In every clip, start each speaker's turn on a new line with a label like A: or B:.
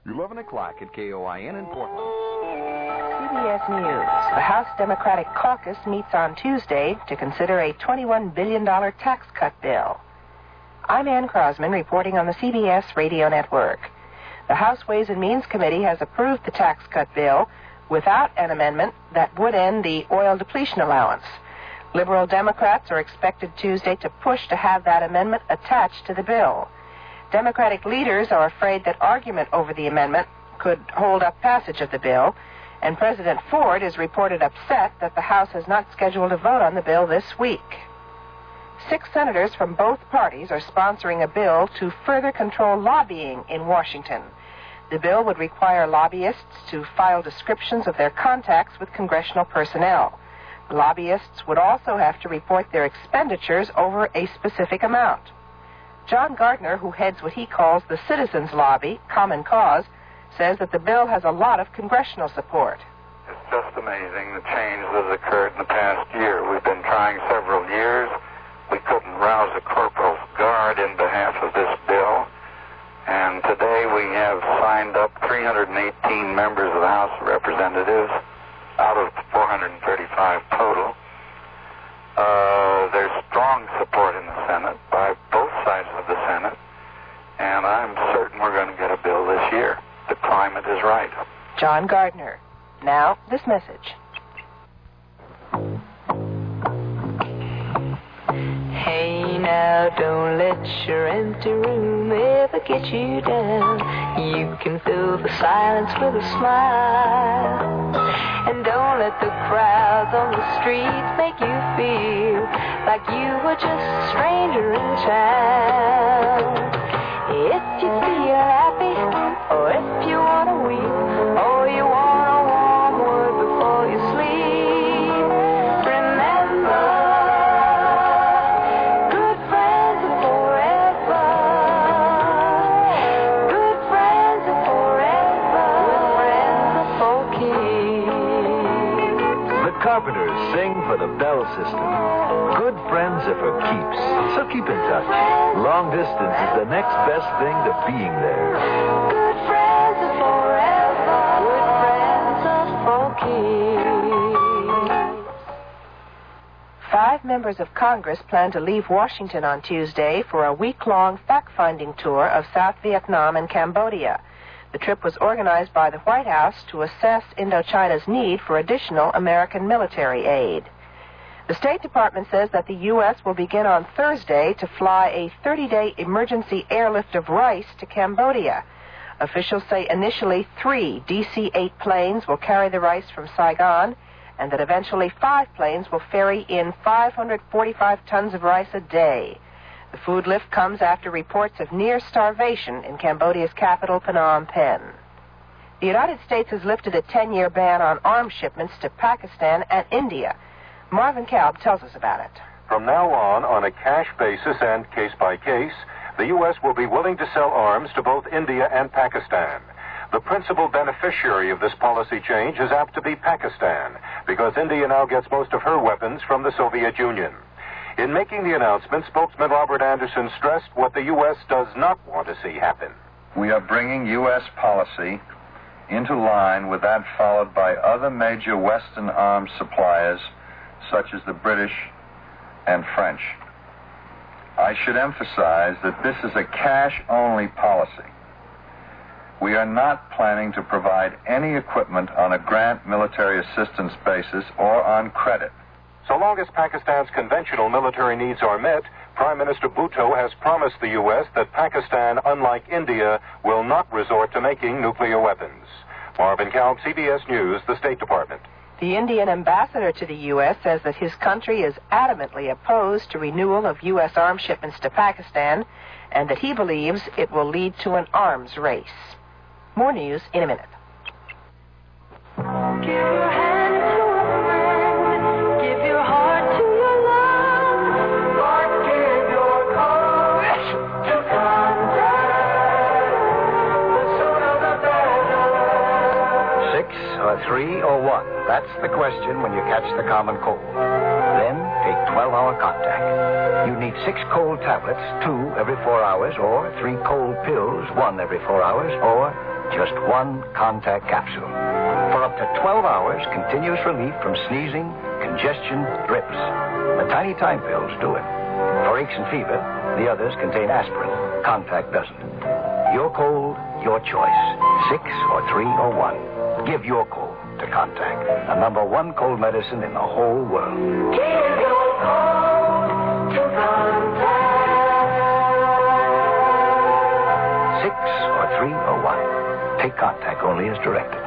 A: 11 o'clock at KOIN in Portland.
B: CBS News. The House Democratic Caucus meets on Tuesday to consider a $21 billion tax cut bill. I'm Ann Crosman reporting on the CBS Radio Network. The House Ways and Means Committee has approved the tax cut bill without an amendment that would end the oil depletion allowance. Liberal Democrats are expected Tuesday to push to have that amendment attached to the bill. Democratic leaders are afraid that argument over the amendment could hold up passage of the bill, and President Ford is reported upset that the House has not scheduled a vote on the bill this week. 6 senators from both parties are sponsoring a bill to further control lobbying in Washington. The bill would require lobbyists to file descriptions of their contacts with congressional personnel. Lobbyists would also have to report their expenditures over a specific amount. John Gardner, who heads what he calls the Citizens Lobby, Common Cause, says that the bill has a lot of congressional support.
C: It's just amazing the change that has occurred in the past year. We've been trying several years. We couldn't rouse a corporal's guard in behalf of this bill. And today we have signed up 318 members of the House of Representatives out of 435 total. There's strong support in the Senate by both sides of the Senate, and I'm certain we're going to get a bill this year. The climate is right.
B: John Gardner. Now, this message.
D: Hey now, don't let your empty room ever get you down. You can fill the silence with a smile. And don't let the crowds on the streets make you feel like you were just a stranger in town. If you feel happy, or if you want to weep, or you want a warm word before you sleep, remember, good friends are forever. Good friends are forever. Good friends are for keeps.
E: The Carpenters sing for the Bell system. Good friends are for keeps, so keep in touch. Long distance is the next best thing to being there.
D: Good friends are forever. Good friends are for keeps.
B: 5 members of Congress plan to leave Washington on Tuesday for a week-long fact-finding tour of South Vietnam and Cambodia. The trip was organized by the White House to assess Indochina's need for additional American military aid. The State Department says that the U.S. will begin on Thursday to fly a 30-day emergency airlift of rice to Cambodia. Officials say initially 3 DC-8 planes will carry the rice from Saigon, and that eventually 5 planes will ferry in 545 tons of rice a day. The food lift comes after reports of near starvation in Cambodia's capital, Phnom Penh. The United States has lifted a 10-year ban on arms shipments to Pakistan and India. Marvin Kalb tells us about it.
F: From now on a cash basis and case by case, the U.S. will be willing to sell arms to both India and Pakistan. The principal beneficiary of this policy change is apt to be Pakistan, because India now gets most of her weapons from the Soviet Union. In making the announcement, spokesman Robert Anderson stressed what the U.S. does not want to see happen.
G: We are bringing U.S. policy into line with that followed by other major Western arms suppliers, such as the British and French. I should emphasize that this is a cash-only policy. We are not planning to provide any equipment on a grant military assistance basis or on credit.
F: So long as Pakistan's conventional military needs are met, Prime Minister Bhutto has promised the U.S. that Pakistan, unlike India, will not resort to making nuclear weapons. Marvin Kalb, CBS News, the State Department.
B: The Indian ambassador to the U.S. says that his country is adamantly opposed to renewal of U.S. arms shipments to Pakistan, and that he believes it will lead to an arms race. More news in a minute.
D: Give your hand to a friend. Give your heart to your love. Or give your courage to contact. The sooner the better.
E: 6 or 3 or 1? That's the question when you catch the common cold. Then take 12-hour contact. You need 6 cold tablets, 2 every 4 hours, or 3 cold pills, 1 every 4 hours, or
H: just one Contact capsule. For up to 12 hours, continuous relief from sneezing, congestion, drips. The tiny time pills do it. For aches and fever, the others contain aspirin. Contact doesn't. Your cold, your choice. 6 or 3 or 1. Give your cold to Contact, the #1 cold medicine in the whole world.
D: Give your cold to Contact.
H: 6 or 3 or 1. Take Contact only as directed.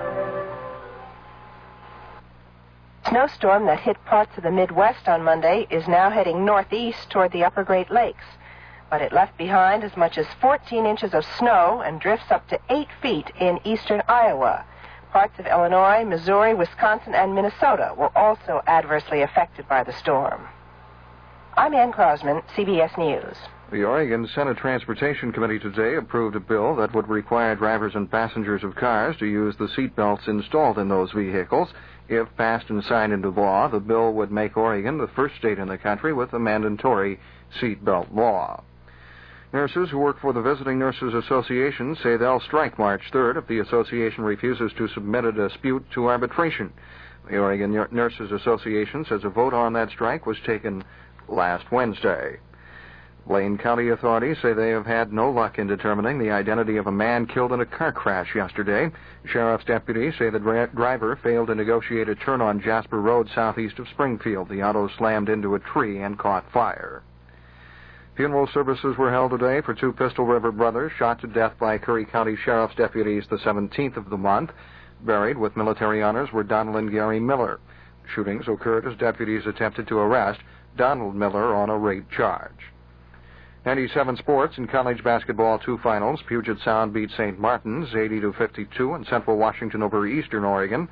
B: Snowstorm that hit parts of the Midwest on Monday is now heading northeast toward the upper Great Lakes. But it left behind as much as 14 inches of snow and drifts up to 8 feet in eastern Iowa. Parts of Illinois, Missouri, Wisconsin, and Minnesota were also adversely affected by the storm. I'm Ann Krosman, CBS News.
A: The Oregon Senate Transportation Committee today approved a bill that would require drivers and passengers of cars to use the seat belts installed in those vehicles. If passed and signed into law, the bill would make Oregon the first state in the country with a mandatory seat belt law. Nurses who work for the Visiting Nurses Association say they'll strike March 3rd if the association refuses to submit a dispute to arbitration. The Oregon Nurses Association says a vote on that strike was taken last Wednesday. Blaine County authorities say they have had no luck in determining the identity of a man killed in a car crash yesterday. Sheriff's deputies say the driver failed to negotiate a turn on Jasper Road southeast of Springfield. The auto slammed into a tree and caught fire. Funeral services were held today for 2 Pistol River brothers shot to death by Curry County Sheriff's deputies the 17th of the month. Buried with military honors were Donald and Gary Miller. Shootings occurred as deputies attempted to arrest Donald Miller on a rape charge. 97 sports in college basketball 2 finals. Puget Sound beat St. Martin's 80-52 and Central Washington over Eastern Oregon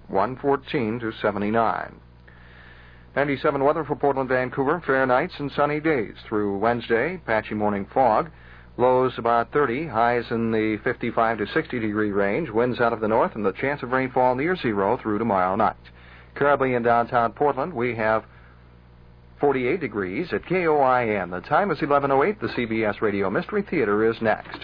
A: 114-79. 97 weather for Portland, Vancouver. Fair nights and sunny days through Wednesday. Patchy morning fog. Lows about 30. Highs in the 55 to 60 degree range. Winds out of the north and the chance of rainfall near zero through tomorrow night. Currently in downtown Portland, we have 48 degrees at KOIN. The time is 11:08. The CBS Radio Mystery Theater is next.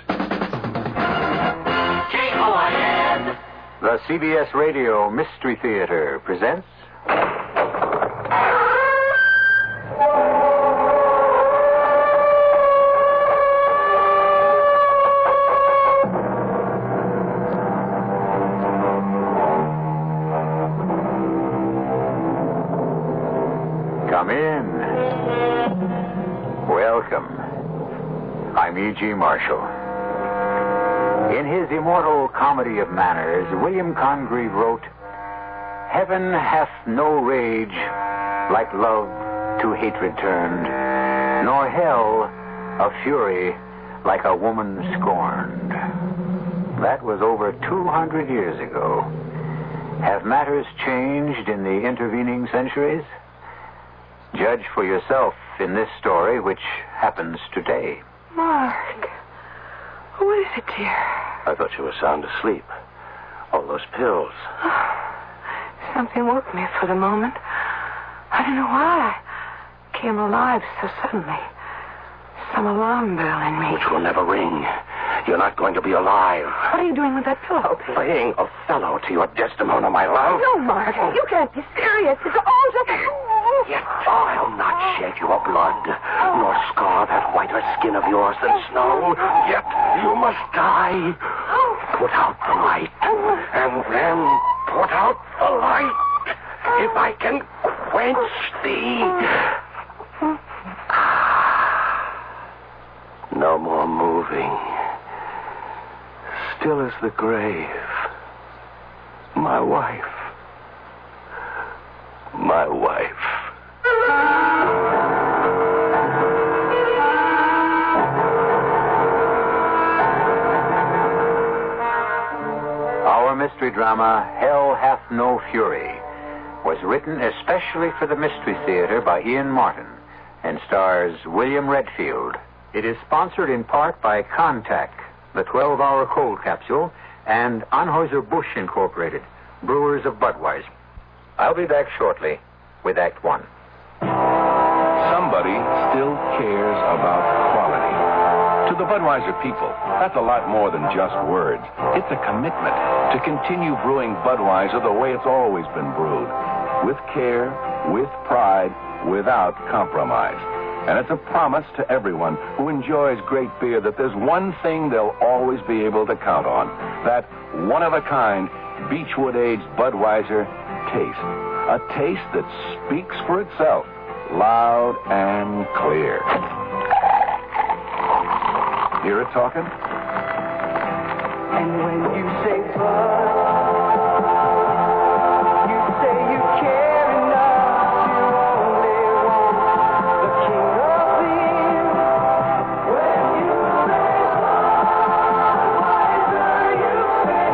I: KOIN. The CBS Radio Mystery Theater presents... Come in. Welcome. I'm E.G. Marshall. In his immortal Comedy of Manners, William Congreve wrote, "Heaven hath no rage like love to hatred turned, nor hell a fury like a woman scorned." That was over 200 years ago. Have matters changed in the intervening centuries? Judge for yourself in this story, which happens today.
J: Mark. What is it, dear?
K: I thought you were sound asleep. All those pills.
J: Something woke me for the moment. I don't know why. I came alive so suddenly. Some alarm bell in me.
K: Which will never ring. You're not going to be alive.
J: What are you doing with that pillow?
K: Playing Othello to your Desdemona, my love.
J: No, Mark. You can't be serious. It's all just...
K: Yet I'll not shed your blood, nor scar that whiter skin of yours than snow. Yet you must die. Put out the light, and then put out the light. If I can quench thee. No more moving. Still as the grave. My wife. My wife.
I: Our mystery drama, Hell Hath No Fury, was written especially for the Mystery Theater by Ian Martin and stars William Redfield. It is sponsored in part by Contact, the 12-hour cold capsule, and Anheuser-Busch Incorporated, brewers of Budweiser. I'll be back shortly with Act One.
L: Somebody still cares about quality. To the Budweiser people, that's a lot more than just words. It's a commitment to continue brewing Budweiser the way it's always been brewed. With care, with pride, without compromise. And it's a promise to everyone who enjoys great beer that there's one thing they'll always be able to count on. That one-of-a-kind Beechwood-aged Budweiser taste. A taste that speaks for itself, loud and clear. Hear it talking?
D: And when you say Bud, you say you care enough to only want the king of beer. When you say Budweiser, you say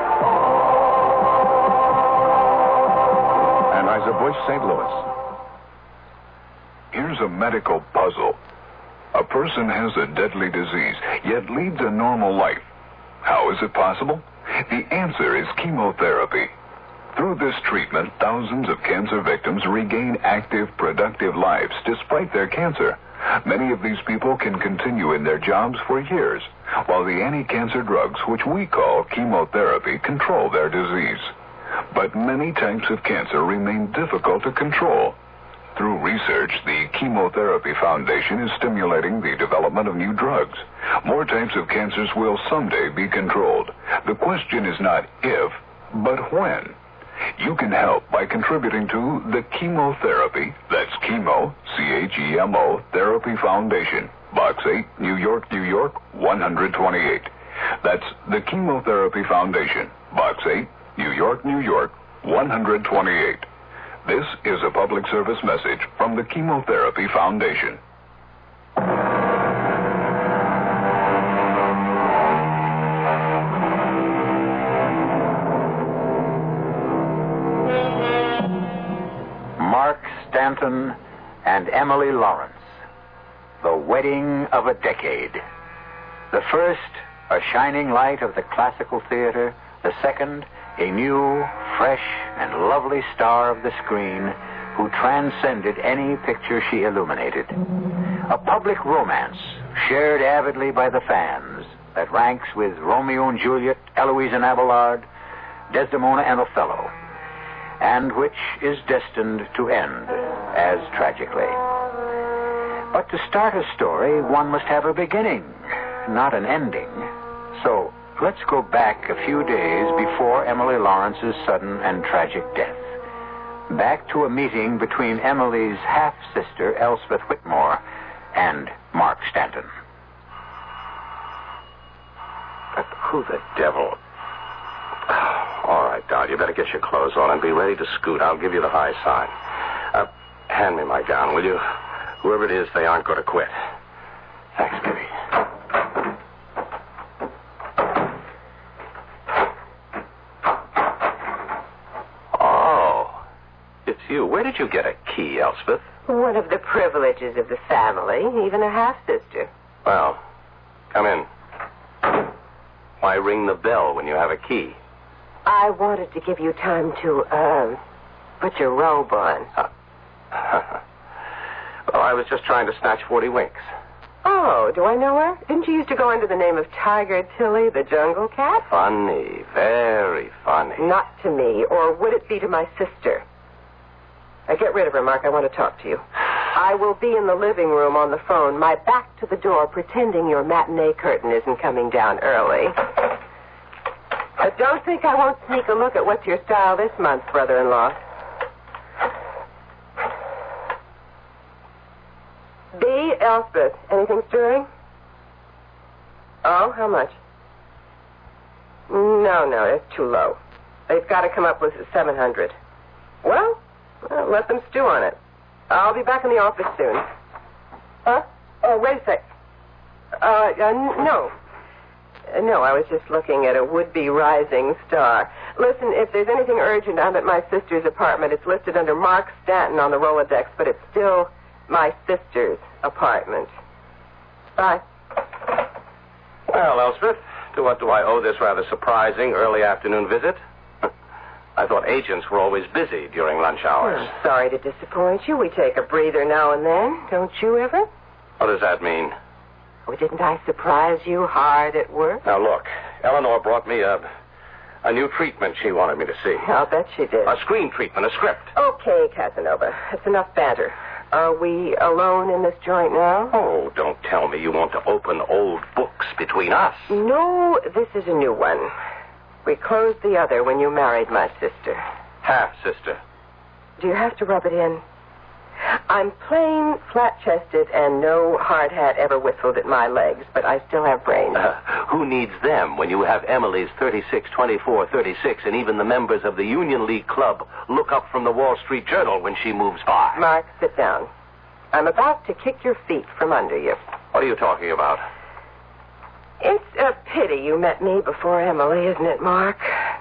D: it.
L: Anheuser-Busch, St. Louis.
M: Here's a medical puzzle. A person has a deadly disease, yet leads a normal life. How is it possible? The answer is chemotherapy. Through this treatment, thousands of cancer victims regain active, productive lives despite their cancer. Many of these people can continue in their jobs for years, while the anti-cancer drugs, which we call chemotherapy, control their disease. But many types of cancer remain difficult to control. Through research, the Chemotherapy Foundation is stimulating the development of new drugs. More types of cancers will someday be controlled. The question is not if, but when. You can help by contributing to the Chemotherapy, that's Chemo, C-H-E-M-O, Therapy Foundation, Box 8, New York, New York, 128. That's the Chemotherapy Foundation, Box 8, New York, New York, 128. This is a public service message from the Chemotherapy Foundation.
I: Mark Stanton and Emily Lawrence. The wedding of a decade. The first, a shining light of the classical theater. The second, a new, fresh, and lovely star of the screen who transcended any picture she illuminated. A public romance shared avidly by the fans that ranks with Romeo and Juliet, Eloise and Abelard, Desdemona and Othello, and which is destined to end as tragically. But to start a story, one must have a beginning, not an ending. So, let's go back a few days before Emily Lawrence's sudden and tragic death. Back to a meeting between Emily's half-sister, Elspeth Whitmore, and Mark Stanton.
K: But who the devil? All right, Doll, you better get your clothes on and be ready to scoot. I'll give you the high sign. Hand me my gown, will you? Whoever it is, they aren't going to quit. Thanks, baby. You. Where did you get a key, Elspeth?
N: One of the privileges of the family, even a half-sister.
K: Well, come in. Why ring the bell when you have a key?
N: I wanted to give you time to, put your robe on.
K: Well, I was just trying to snatch 40 winks.
N: Oh, do I know her? Didn't you used to go under the name of Tiger Tilly, the Jungle Cat?
K: Funny, very funny.
N: Not to me, or would it be to my sister? Get rid of her, Mark. I want to talk to you. I will be in the living room on the phone, my back to the door, pretending your matinee curtain isn't coming down early. Don't think I won't sneak a look at what's your style this month, brother-in-law. B. Elspeth. Anything stirring? Oh, how much? No, that's too low. They've got to come up with 700. Well, let them stew on it. I'll be back in the office soon. Huh? Oh, wait a sec. No. No, I was just looking at a would-be rising star. Listen, if there's anything urgent, I'm at my sister's apartment. It's listed under Mark Stanton on the Rolodex, but it's still my sister's apartment. Bye.
K: Well, Elspeth, to what do I owe this rather surprising early afternoon visit? I thought agents were always busy during lunch hours.
N: I'm sorry to disappoint you. We take a breather now and then. Don't you ever?
K: What does that mean?
N: Oh, didn't I surprise you hard at work?
K: Now, look, Eleanor brought me a new treatment she wanted me to see.
N: I'll bet she did.
K: A screen treatment, a script.
N: Okay, Casanova. It's enough banter. Are we alone in this joint now?
K: Oh, don't tell me you want to open old books between us.
N: No, this is a new one. We closed the other when you married my sister.
K: Half-sister.
N: Do you have to rub it in? I'm plain, flat-chested, and no hard hat ever whistled at my legs, but I still have brains.
K: Who needs them when you have Emily's 36, 24, 36, and even the members of the Union League Club look up from the Wall Street Journal when she moves by?
N: Mark, sit down. I'm about to kick your feet from under you.
K: What are you talking about?
N: It's a pity you met me before Emily, isn't it, Mark?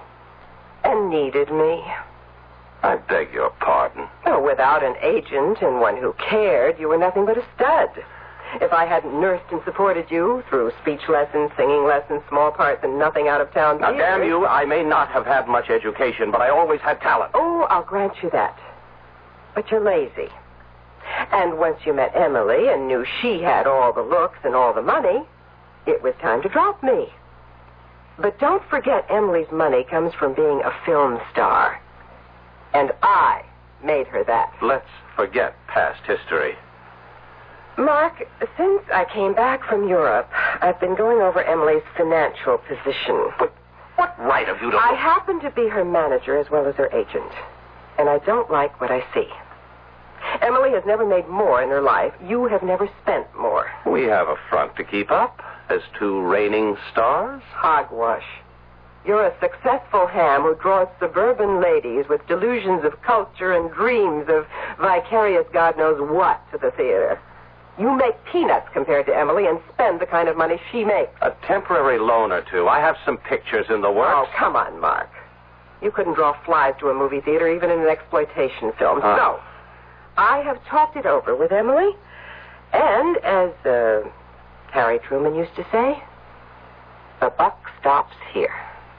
N: And needed me.
K: I beg your pardon.
N: Oh, without an agent and one who cared, you were nothing but a stud. If I hadn't nursed and supported you through speech lessons, singing lessons, small parts, and nothing out of town
K: Now,
N: theaters...
K: damn you, I may not have had much education, but I always had talent.
N: Oh, I'll grant you that. But you're lazy. And once you met Emily and knew she had all the looks and all the money, it was time to drop me. But don't forget Emily's money comes from being a film star. And I made her that.
K: Let's forget past history.
N: Mark, since I came back from Europe, I've been going over Emily's financial position.
K: But what right have you to...
N: I happen to be her manager as well as her agent. And I don't like what I see. Emily has never made more in her life. You have never spent more.
K: We have a front to keep up as two reigning stars.
N: Hogwash. You're a successful ham who draws suburban ladies with delusions of culture and dreams of vicarious God knows what to the theater. You make peanuts compared to Emily and spend the kind of money she makes.
K: A temporary loan or two. I have some pictures in the works.
N: Oh, come on, Mark. You couldn't draw flies to a movie theater even in an exploitation film. So, I have talked it over with Emily, and as Harry Truman used to say, the buck stops here.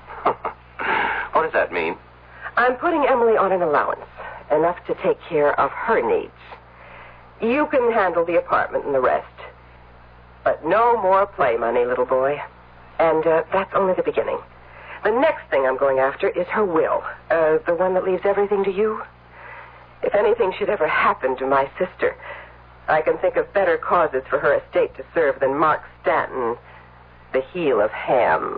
K: What does that mean?
N: I'm putting Emily on an allowance, enough to take care of her needs. You can handle the apartment and the rest. But no more play money, little boy. And that's only the beginning. The next thing I'm going after is her will, the one that leaves everything to you. If anything should ever happen to my sister, I can think of better causes for her estate to serve than Mark Stanton, the heel of ham.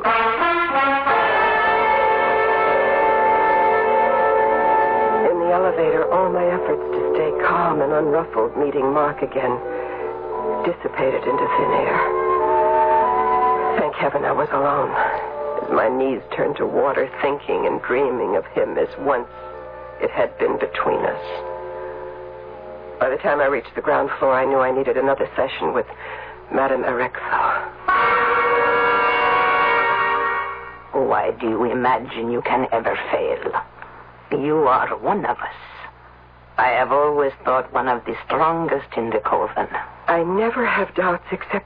N: In the elevator, all my efforts to stay calm and unruffled meeting Mark again dissipated into thin air. Thank heaven I was alone, as my knees turned to water, thinking and dreaming of him as once it had been between us. By the time I reached the ground floor, I knew I needed another session with Madame Erexo.
O: Why do you imagine you can ever fail? You are one of us. I have always thought one of the strongest in the coven.
N: I never have doubts except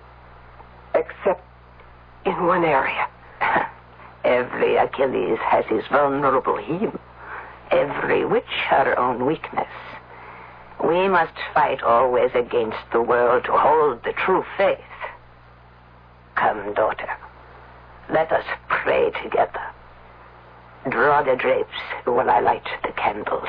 N: in one area.
O: Every Achilles has his vulnerable heel. Every witch her own weakness. We must fight always against the world to hold the true faith. Come, daughter. Let us pray together. Draw the drapes while I light the candles.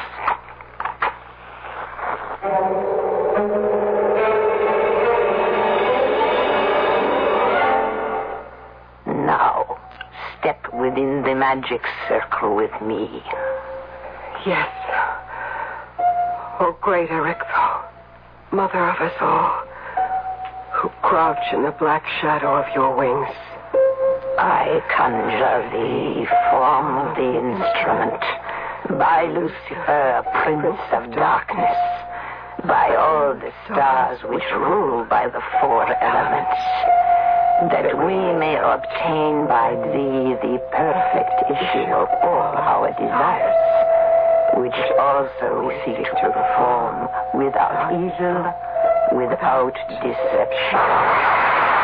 O: Now, step within the magic circle with me.
N: Yes. Oh, great Erexo, mother of us all, who crouch in the black shadow of your wings.
O: I conjure thee from the instrument, by Lucifer, Prince of Darkness, by all the stars which rule by the four elements, that we may obtain by thee the perfect issue of all our desires, which also we seek to perform without evil, without deception.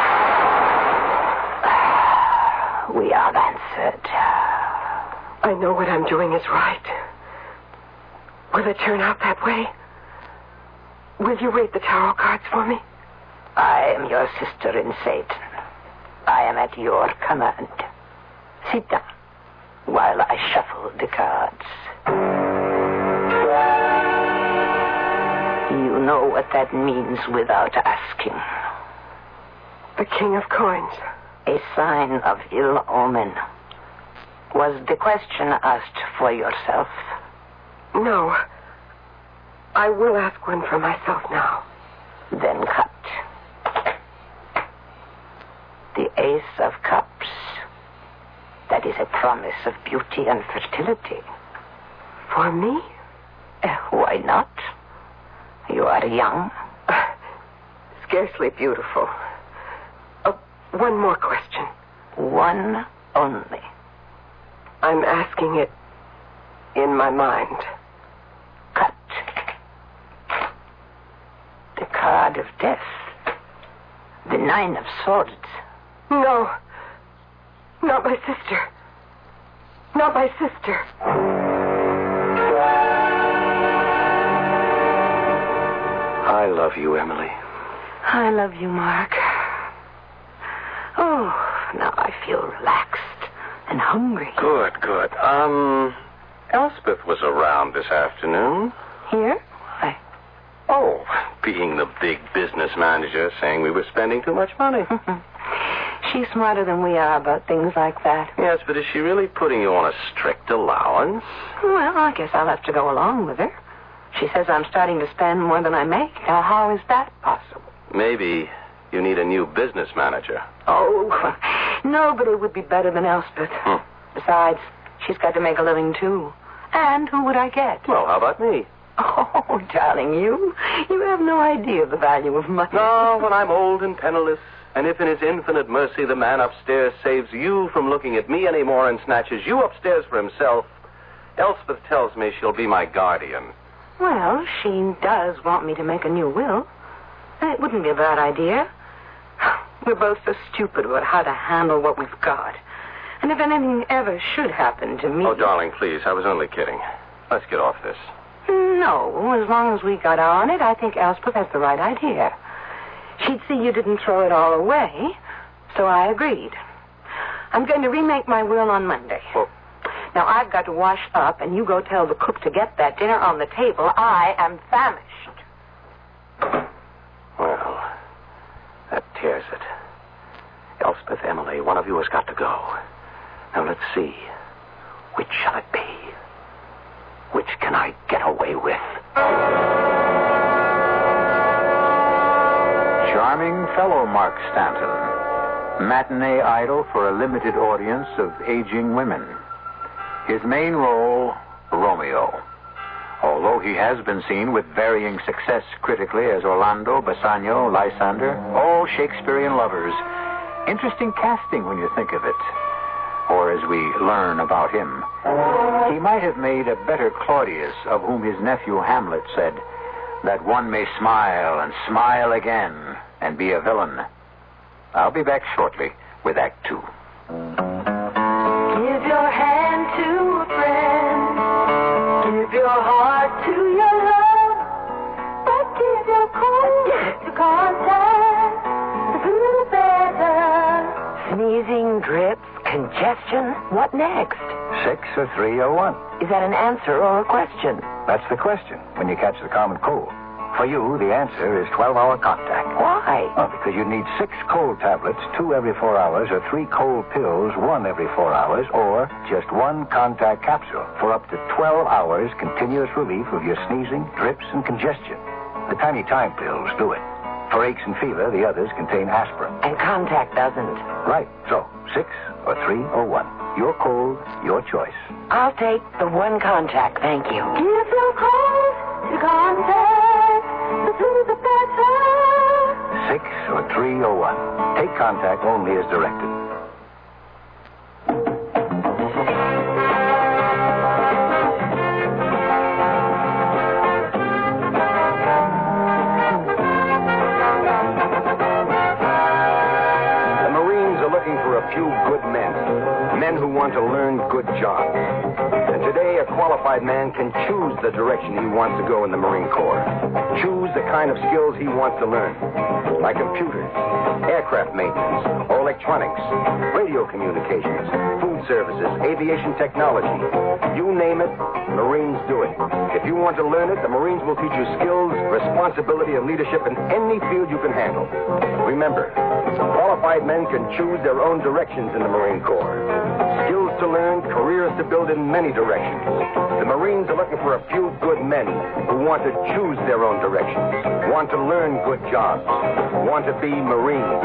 O: We are answered.
N: I know what I'm doing is right. Will it turn out that way? Will you read the tarot cards for me?
O: I am your sister in Satan. I am at your command. Sit down while I shuffle the cards. You know what that means without asking.
N: The King of Coins.
O: A sign of ill omen. Was the question asked for yourself?
N: No. I will ask one for myself now.
O: Then cut. The Ace of Cups. That is a promise of beauty and fertility.
N: For me?
O: Why not? You are young.
N: Scarcely beautiful. One more question.
O: One only.
N: I'm asking it in my mind.
O: Cut. The card of death. The 9 of Swords.
N: No. Not my sister. Not my sister.
K: I love you, Emily.
J: I love you, Mark.
O: Oh, now I feel relaxed and hungry.
K: Good. Elspeth was around this afternoon.
J: Here?
O: Why?
K: Oh, being the big business manager, saying we were spending too much money.
J: She's smarter than we are about things like that.
K: Yes, but is she really putting you on a strict allowance?
J: Well, I guess I'll have to go along with her. She says I'm starting to spend more than I make. Now, how is that possible?
K: Maybe you need a new business manager.
J: Oh, nobody would be better than Elspeth. Besides, she's got to make a living, too. And who would I get?
K: Well, how about me?
J: Oh, darling, you have no idea of the value of money.
K: No, when I'm old and penniless, and if in his infinite mercy the man upstairs saves you from looking at me anymore and snatches you upstairs for himself, Elspeth tells me she'll be my guardian.
J: Well, she does want me to make a new will. It wouldn't be a bad idea. We're both so stupid about how to handle what we've got. And if anything ever should happen to me...
K: Oh, darling, please, I was only kidding. Let's get off this.
J: No, as long as we got on it, I think Elspeth has the right idea. She'd see you didn't throw it all away, so I agreed. I'm going to remake my will on Monday.
K: Well,
J: now, I've got to wash up, and you go tell the cook to get that dinner on the table. I am famished.
K: Well, that tears it. Elspeth, Emily, one of you has got to go. Now, let's see. Which shall it be? Which can I get away with?
I: Charming fellow Mark Stanton. Matinee idol for a limited audience of aging women. His main role, Romeo. Although he has been seen with varying success critically as Orlando, Bassanio, Lysander, all Shakespearean lovers. Interesting casting when you think of it. Or as we learn about him. He might have made a better Claudius, of whom his nephew Hamlet said that one may smile and smile again and be a villain. I'll be back shortly with Act 2.
D: Give your hand to a friend. Give your heart to your love. But give your cold to contact. The little better.
O: Sneezing, drips, congestion. What next?
H: 6 or 3 or 1.
O: Is that an answer or a question?
H: That's the question when you catch the common cold. For you, the answer is 12-hour contact.
O: Why?
H: Oh, because you need 6 cold tablets, 2 every 4 hours, or 3 cold pills, 1 every 4 hours, or just 1 contact capsule for up to 12 hours continuous relief of your sneezing, drips, and congestion. The tiny time pills do it. For aches and fever, the others contain aspirin.
O: And contact doesn't.
H: Right. So, 6 or 3 or 1. Your cold, your choice.
O: I'll take the 1 contact, thank you.
D: Give your cold to contact. The sooner the better.
H: 6 or 3 or 1. Take contact only as directed.
P: Few good men who want to learn good jobs. And today, a qualified man can choose the direction he wants to go in the Marine Corps. choose the kind of skills he wants to learn, like computers, aircraft maintenance, or electronics, radio communications, food services, aviation technology. You name it, Marines do it. If you want to learn it, the Marines will teach you skills, responsibility, and leadership in any field you can handle. Remember, qualified men can choose their own directions in the Marine Corps. Skills to learn, careers to build in many directions. The Marines are looking for a few good men who want to choose their own directions, want to learn good jobs, want to be Marines.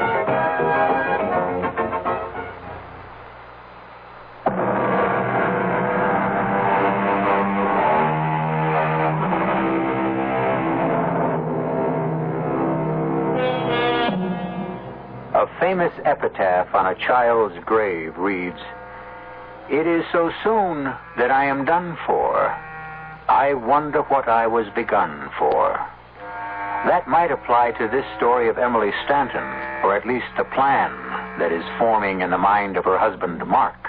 I: A famous epitaph on a child's grave reads, "It is so soon that I am done for. I wonder what I was begun for." That might apply to this story of Emily Stanton, or at least the plan that is forming in the mind of her husband, Mark.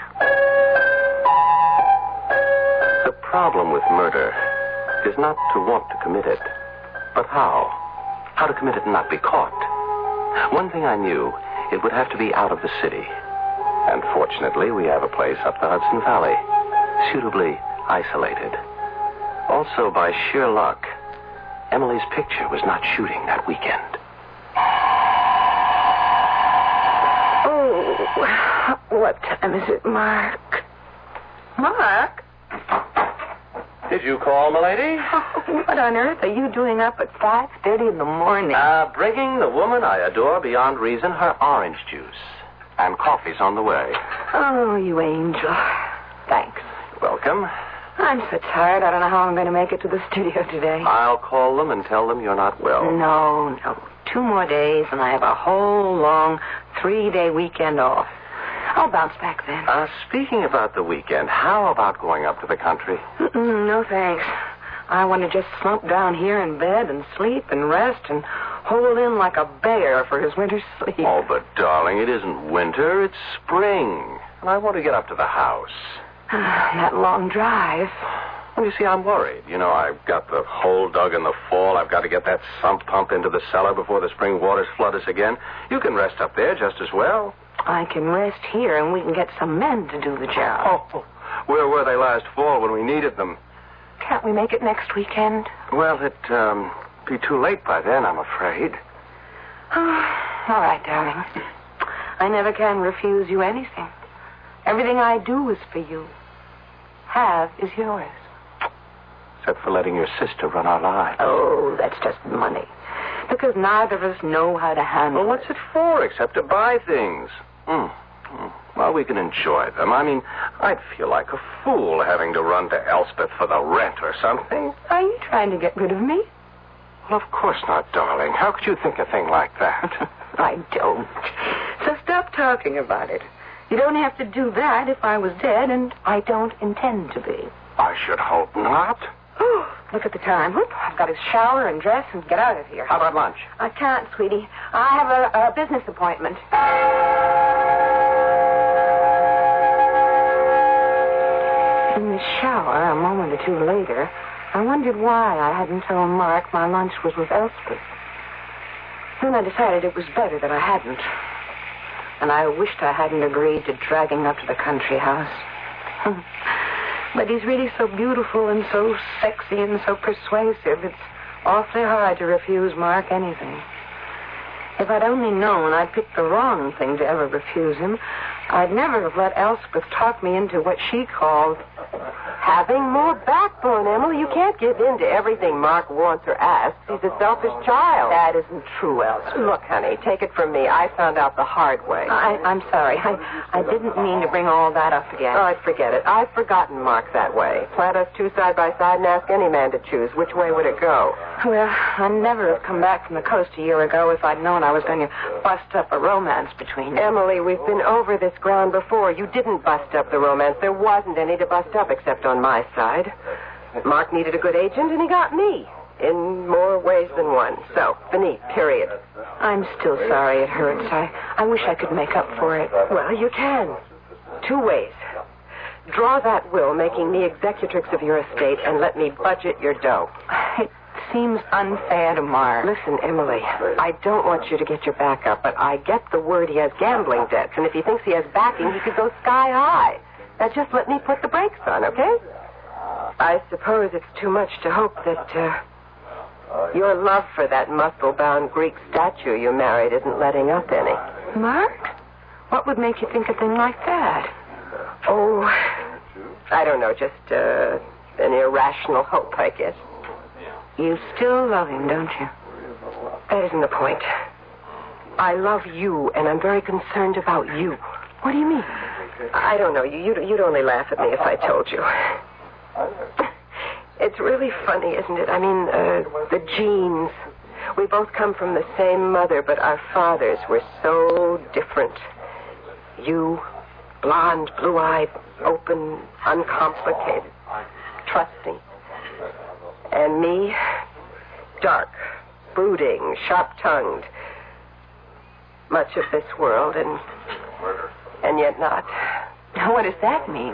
K: The problem with murder is not to want to commit it, but how. How to commit it and not be caught. One thing I knew, it would have to be out of the city. And fortunately, we have a place up the Hudson Valley, suitably isolated. Also, by sheer luck, Emily's picture was not shooting that weekend.
J: Oh, what time is it, Mark? Mark?
K: Did you call, milady?
J: Oh, what on earth are you doing up at 5:30 in the morning?
K: Bringing the woman I adore beyond reason her orange juice. And coffee's on the way.
J: Oh, you angel. Thanks.
K: Welcome.
J: I'm so tired, I don't know how I'm going to make it to the studio today.
K: I'll call them and tell them you're not well.
J: No. 2 more days, and I have a whole long 3-day weekend off. I'll bounce back then.
K: Speaking about the weekend, how about going up to the country?
J: No, thanks. I want to just slump down here in bed and sleep and rest and hold in like a bear for his winter sleep.
K: Oh, but darling, it isn't winter, it's spring. And I want to get up to the house.
J: That long drive.
K: Well, you see, I'm worried. You know, I've got the hole dug in the fall. I've got to get that sump pump into the cellar before the spring waters flood us again. You can rest up there just as well.
J: I can rest here, and we can get some men to do the job.
K: Oh, where were they last fall when we needed them?
J: Can't we make it next weekend?
K: Well, it'd be too late by then, I'm afraid.
J: All right, darling. I never can refuse you anything. Everything I do is for you. Have is yours.
K: Except for letting your sister run our lives.
J: Oh, that's just money. Because neither of us know how to handle
K: Well, what's it for except to buy things? Well, we can enjoy them. I mean, I'd feel like a fool having to run to Elspeth for the rent or something.
J: Are you trying to get rid of me?
K: Well, of course not, darling. How could you think a thing like that?
J: I don't. So stop talking about it. You don't have to do that if I was dead, and I don't intend to be.
K: I should hope not.
J: Oh, look at the time. Whoop, I've got to shower and dress and get out of here.
K: How about lunch?
J: I can't, sweetie. I have a business appointment. In the shower, a moment or two later, I wondered why I hadn't told Mark my lunch was with Elspeth. Then I decided it was better that I hadn't. And I wished I hadn't agreed to dragging up to the country house. But he's really so beautiful and so sexy and so persuasive, it's awfully hard to refuse Mark anything. If I'd only known I'd picked the wrong thing to ever refuse him, I'd never have let Elspeth talk me into what she called
N: having more backbone, Emily. You can't give in to everything Mark wants or asks. He's a selfish child.
J: That isn't true, Elspeth.
N: Look, honey, take it from me. I found out the hard way.
J: I'm sorry. I didn't mean to bring all that up again.
N: Oh, forget it. I've forgotten Mark that way. Plant us two side by side and ask any man to choose. Which way would it go?
J: Well, I'd never have come back from the coast a year ago if I'd known I was going to bust up a romance between you.
N: Emily, we've been over this ground before. You didn't bust up the romance. There wasn't any to bust up except on my side. Mark needed a good agent, and he got me. In more ways than one. So, beneath, period.
J: I'm still sorry it hurts. I wish I could make up for it.
N: Well, you can. 2 ways. Draw that will making me executrix of your estate and let me budget your dough.
J: It seems unfair to Mark.
N: Listen, Emily, I don't want you to get your back up, but I get the word he has gambling debts, and if he thinks he has backing, he could go sky high. Now, just let me put the brakes on, okay? I suppose it's too much to hope that your love for that muscle-bound Greek statue you married isn't letting up any.
J: Mark? What would make you think a thing like that?
N: Oh, I don't know, just an irrational hope, I guess.
J: You still love him, don't you?
N: That isn't the point. I love you, and I'm very concerned about you.
J: What do you mean?
N: I don't know. You'd only laugh at me if I told you. It's really funny, isn't it? I mean, the genes. We both come from the same mother, but our fathers were so different. You, blonde, blue-eyed, open, uncomplicated, trusting. And me, dark, brooding, sharp-tongued. Much of this world, and yet not.
J: What does that mean?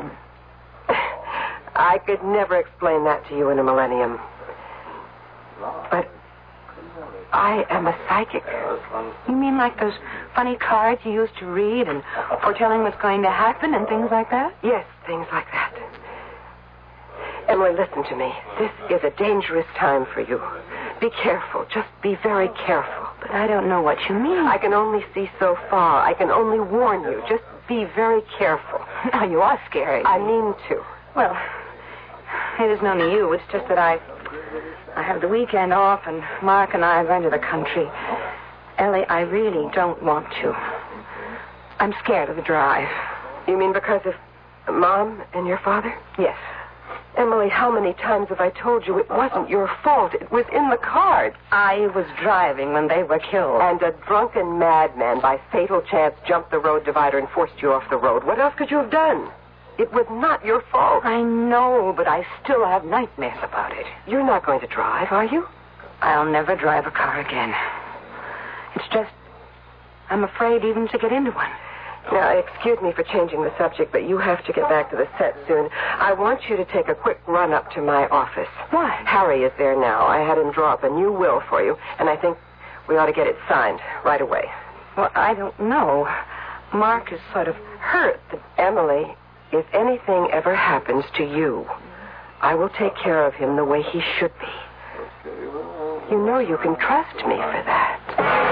N: I could never explain that to you in a millennium. But I am a psychic.
J: You mean like those funny cards you used to read and foretelling what's going to happen and things like that?
N: Yes, things like that. Emily, listen to me. This is a dangerous time for you. Be careful. Just be very careful.
J: But I don't know what you mean.
N: I can only see so far. I can only warn you. Just be very careful.
J: Now, you are scary.
N: I mean to.
J: Well, it isn't only you. It's just that I have the weekend off, and Mark and I are going to the country. Ellie, I really don't want to. I'm scared of the drive.
N: You mean because of Mom and your father?
J: Yes.
N: Emily, how many times have I told you it wasn't your fault? It was in the cards.
J: I was driving when they were killed.
N: And a drunken madman by fatal chance jumped the road divider and forced you off the road. What else could you have done? It was not your fault.
J: I know, but I still have nightmares about it.
N: You're not going to drive, are you?
J: I'll never drive a car again. It's just, I'm afraid even to get into one.
N: Now, excuse me for changing the subject, but you have to get back to the set soon. I want you to take a quick run up to my office.
J: Why?
N: Harry is there now. I had him draw up a new will for you, and I think we ought to get it signed right away.
J: Well, I don't know. Mark is sort of hurt.
N: Emily, if anything ever happens to you, I will take care of him the way he should be. You know you can trust me for that.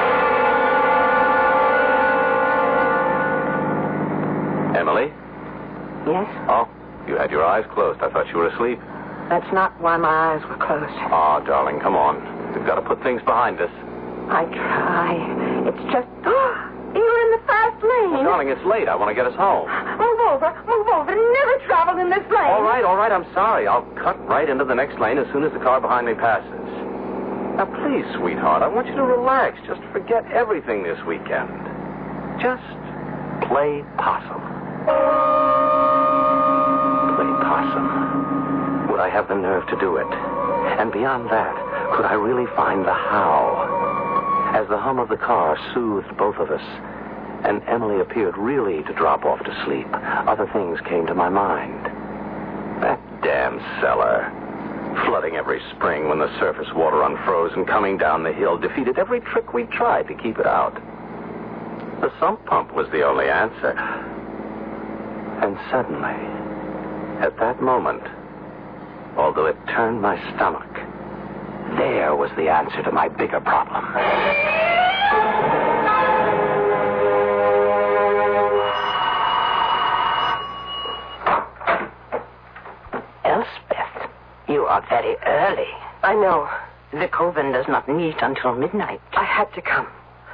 Q: Emily?
J: Yes?
Q: Oh, you had your eyes closed. I thought you were asleep.
J: That's not why my eyes were closed.
Q: Oh, darling, come on. We've got to put things behind us.
J: I try. It's just... You're in the fast lane.
Q: Well, darling, it's late. I want to get us home.
J: Move over. Never traveled in this lane.
Q: All right. I'm sorry. I'll cut right into the next lane as soon as the car behind me passes. Now, please, sweetheart, I want you to relax. Just forget everything this weekend. Just play possum. Play possum. Would I have the nerve to do it? And beyond that, could I really find the how? As the hum of the car soothed both of us, and Emily appeared really to drop off to sleep, other things came to my mind. That damn cellar. Flooding every spring when the surface water unfroze and coming down the hill defeated every trick we tried to keep it out. The sump pump was the only answer. And suddenly, at that moment, although it turned my stomach, there was the answer to my bigger problem.
O: Elspeth, you are very early.
N: I know.
O: The coven does not meet until midnight.
N: I had to come.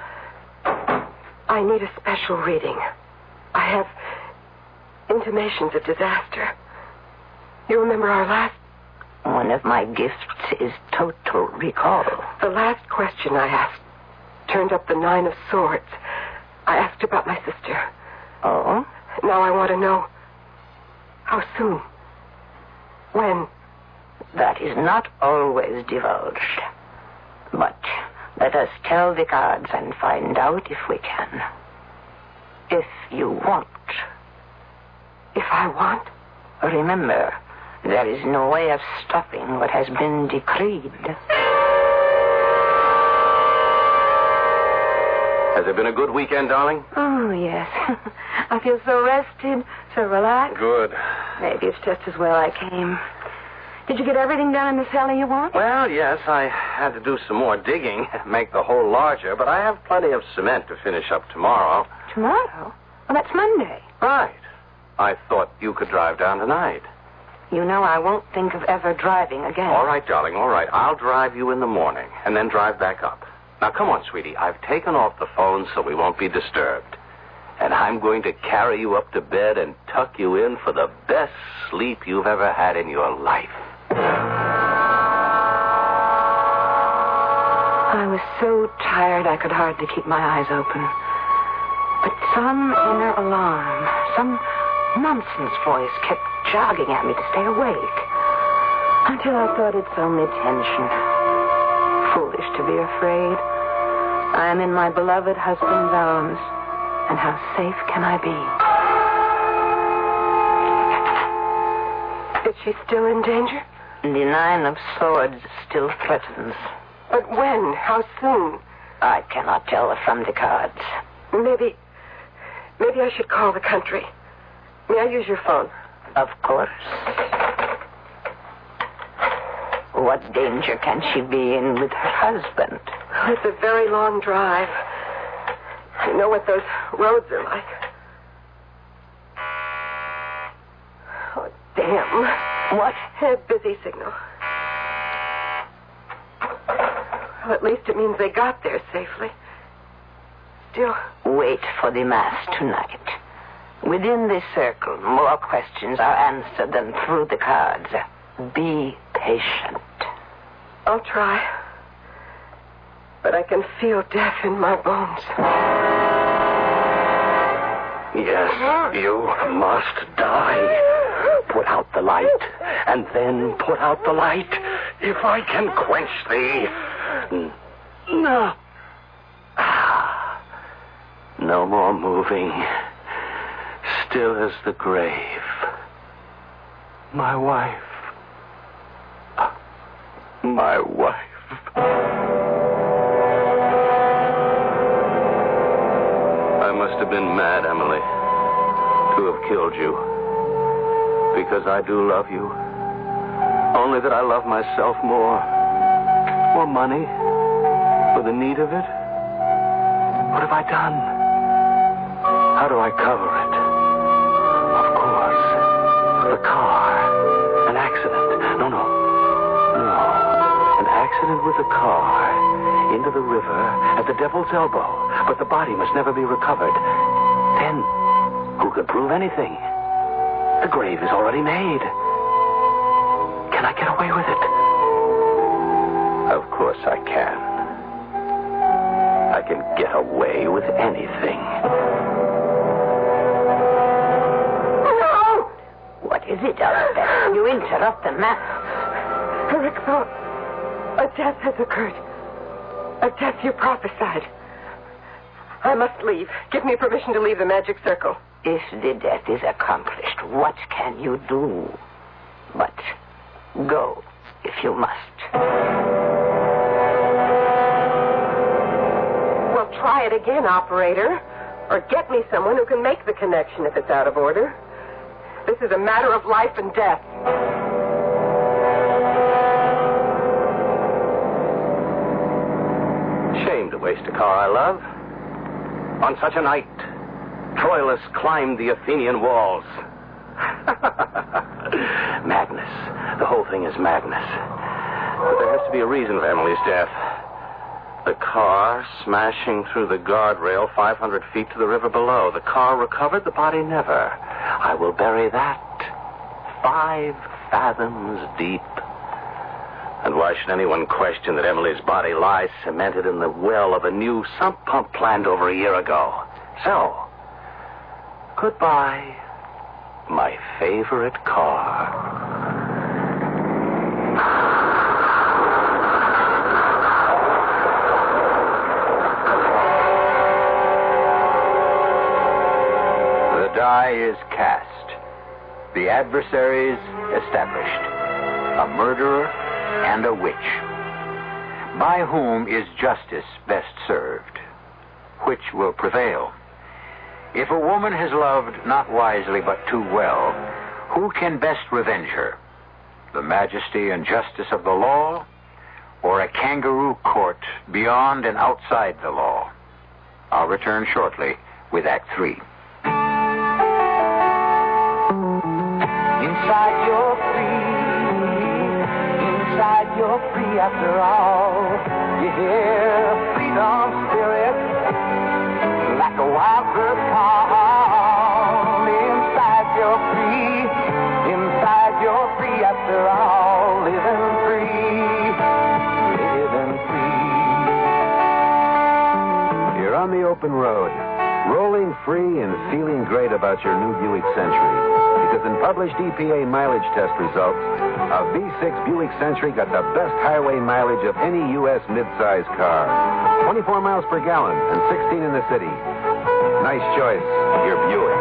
N: I need a special reading. I have intimations of disaster. You remember our last...
O: One of my gifts is total recall.
N: The last question I asked turned up the 9 of Swords. I asked about my sister.
O: Oh?
N: Now I want to know how soon. When?
O: That is not always divulged. But let us tell the cards and find out if we can. If you want.
N: If I want?
O: Remember, there is no way of stopping what has been decreed.
Q: Has it been a good weekend, darling?
J: Oh, yes. I feel so rested, so relaxed.
Q: Good.
J: Maybe it's just as well I came. Did you get everything done in the cellar you want?
Q: Well, yes, I had to do some more digging, make the hole larger, but I have plenty of cement to finish up tomorrow.
J: Tomorrow? Well, that's Monday.
Q: Right. I thought you could drive down tonight.
J: You know I won't think of ever driving again.
Q: All right, darling, all right. I'll drive you in the morning and then drive back up. Now, come on, sweetie. I've taken off the phone so we won't be disturbed. And I'm going to carry you up to bed and tuck you in for the best sleep you've ever had in your life.
J: I was so tired I could hardly keep my eyes open. But some inner alarm, some nonsense voice kept jogging at me to stay awake. Until I thought it's only tension. Foolish to be afraid. I am in my beloved husband's arms. And how safe can I be?
N: Is she still in danger?
O: The 9 of Swords still threatens.
N: But when? How soon?
O: I cannot tell from the cards.
N: Maybe I should call the country. May I use your phone?
O: Of course. What danger can she be in with her husband?
N: It's a very long drive. You know what those roads are like. Oh, damn.
O: What?
N: A busy signal. Well, at least it means they got there safely. Still...
O: Wait for the mass tonight. Within this circle, more questions are answered than through the cards. Be patient.
N: I'll try. But I can feel death in my bones.
K: Yes, you must die. Put out the light, and then put out the light. If I can quench thee. No.
Q: No more moving. Still as the grave. My wife. My wife. I must have been mad, Emily, to have killed you. Because I do love you. Only that I love myself more. More money. For the need of it. What have I done? How do I cover it? Of course. The car. An accident. No. An accident with a car. Into the river at the Devil's Elbow. But the body must never be recovered. Then, who could prove anything? The grave is already made. Can I get away with it? Of course I can. I can get away with anything.
N: No!
O: What is it, Elspeth? You interrupt the mass.
N: Eric thought a death has occurred. A death you prophesied. I must leave. Give me permission to leave the magic circle.
O: If the death is accomplished, what can you do? But go, if you must.
N: Well, try it again, operator. Or get me someone who can make the connection if it's out of order. This is a matter of life and death.
Q: Shame to waste a car I love. On such a night, Troilus climbed the Athenian walls. Madness. The whole thing is madness. But there has to be a reason for Emily's death. The car smashing through the guardrail 500 feet to the river below. The car recovered, the body never. I will bury that 5 fathoms deep. And why should anyone question that Emily's body lies cemented in the well of a new sump pump planned over a year ago? So, goodbye, my favorite car.
H: The die is cast. The adversaries established. A murderer and a witch. By whom is justice best served?
I: which will prevail. If a woman has loved not wisely but too well, who can best revenge her? The majesty and justice of the law, or a kangaroo court beyond and outside the law? I'll return shortly with Act 3.
D: Inside you're free after all. You hear freedom spirit like a wild bird call. Inside you're free after all. Living free.
P: You're on the open road, rolling free and feeling great about your new Buick Century. Because in published EPA mileage test results, a V6 Buick Century got the best highway mileage of any U.S. midsize car. 24 miles per gallon and 16 in the city. Nice choice, your Buick.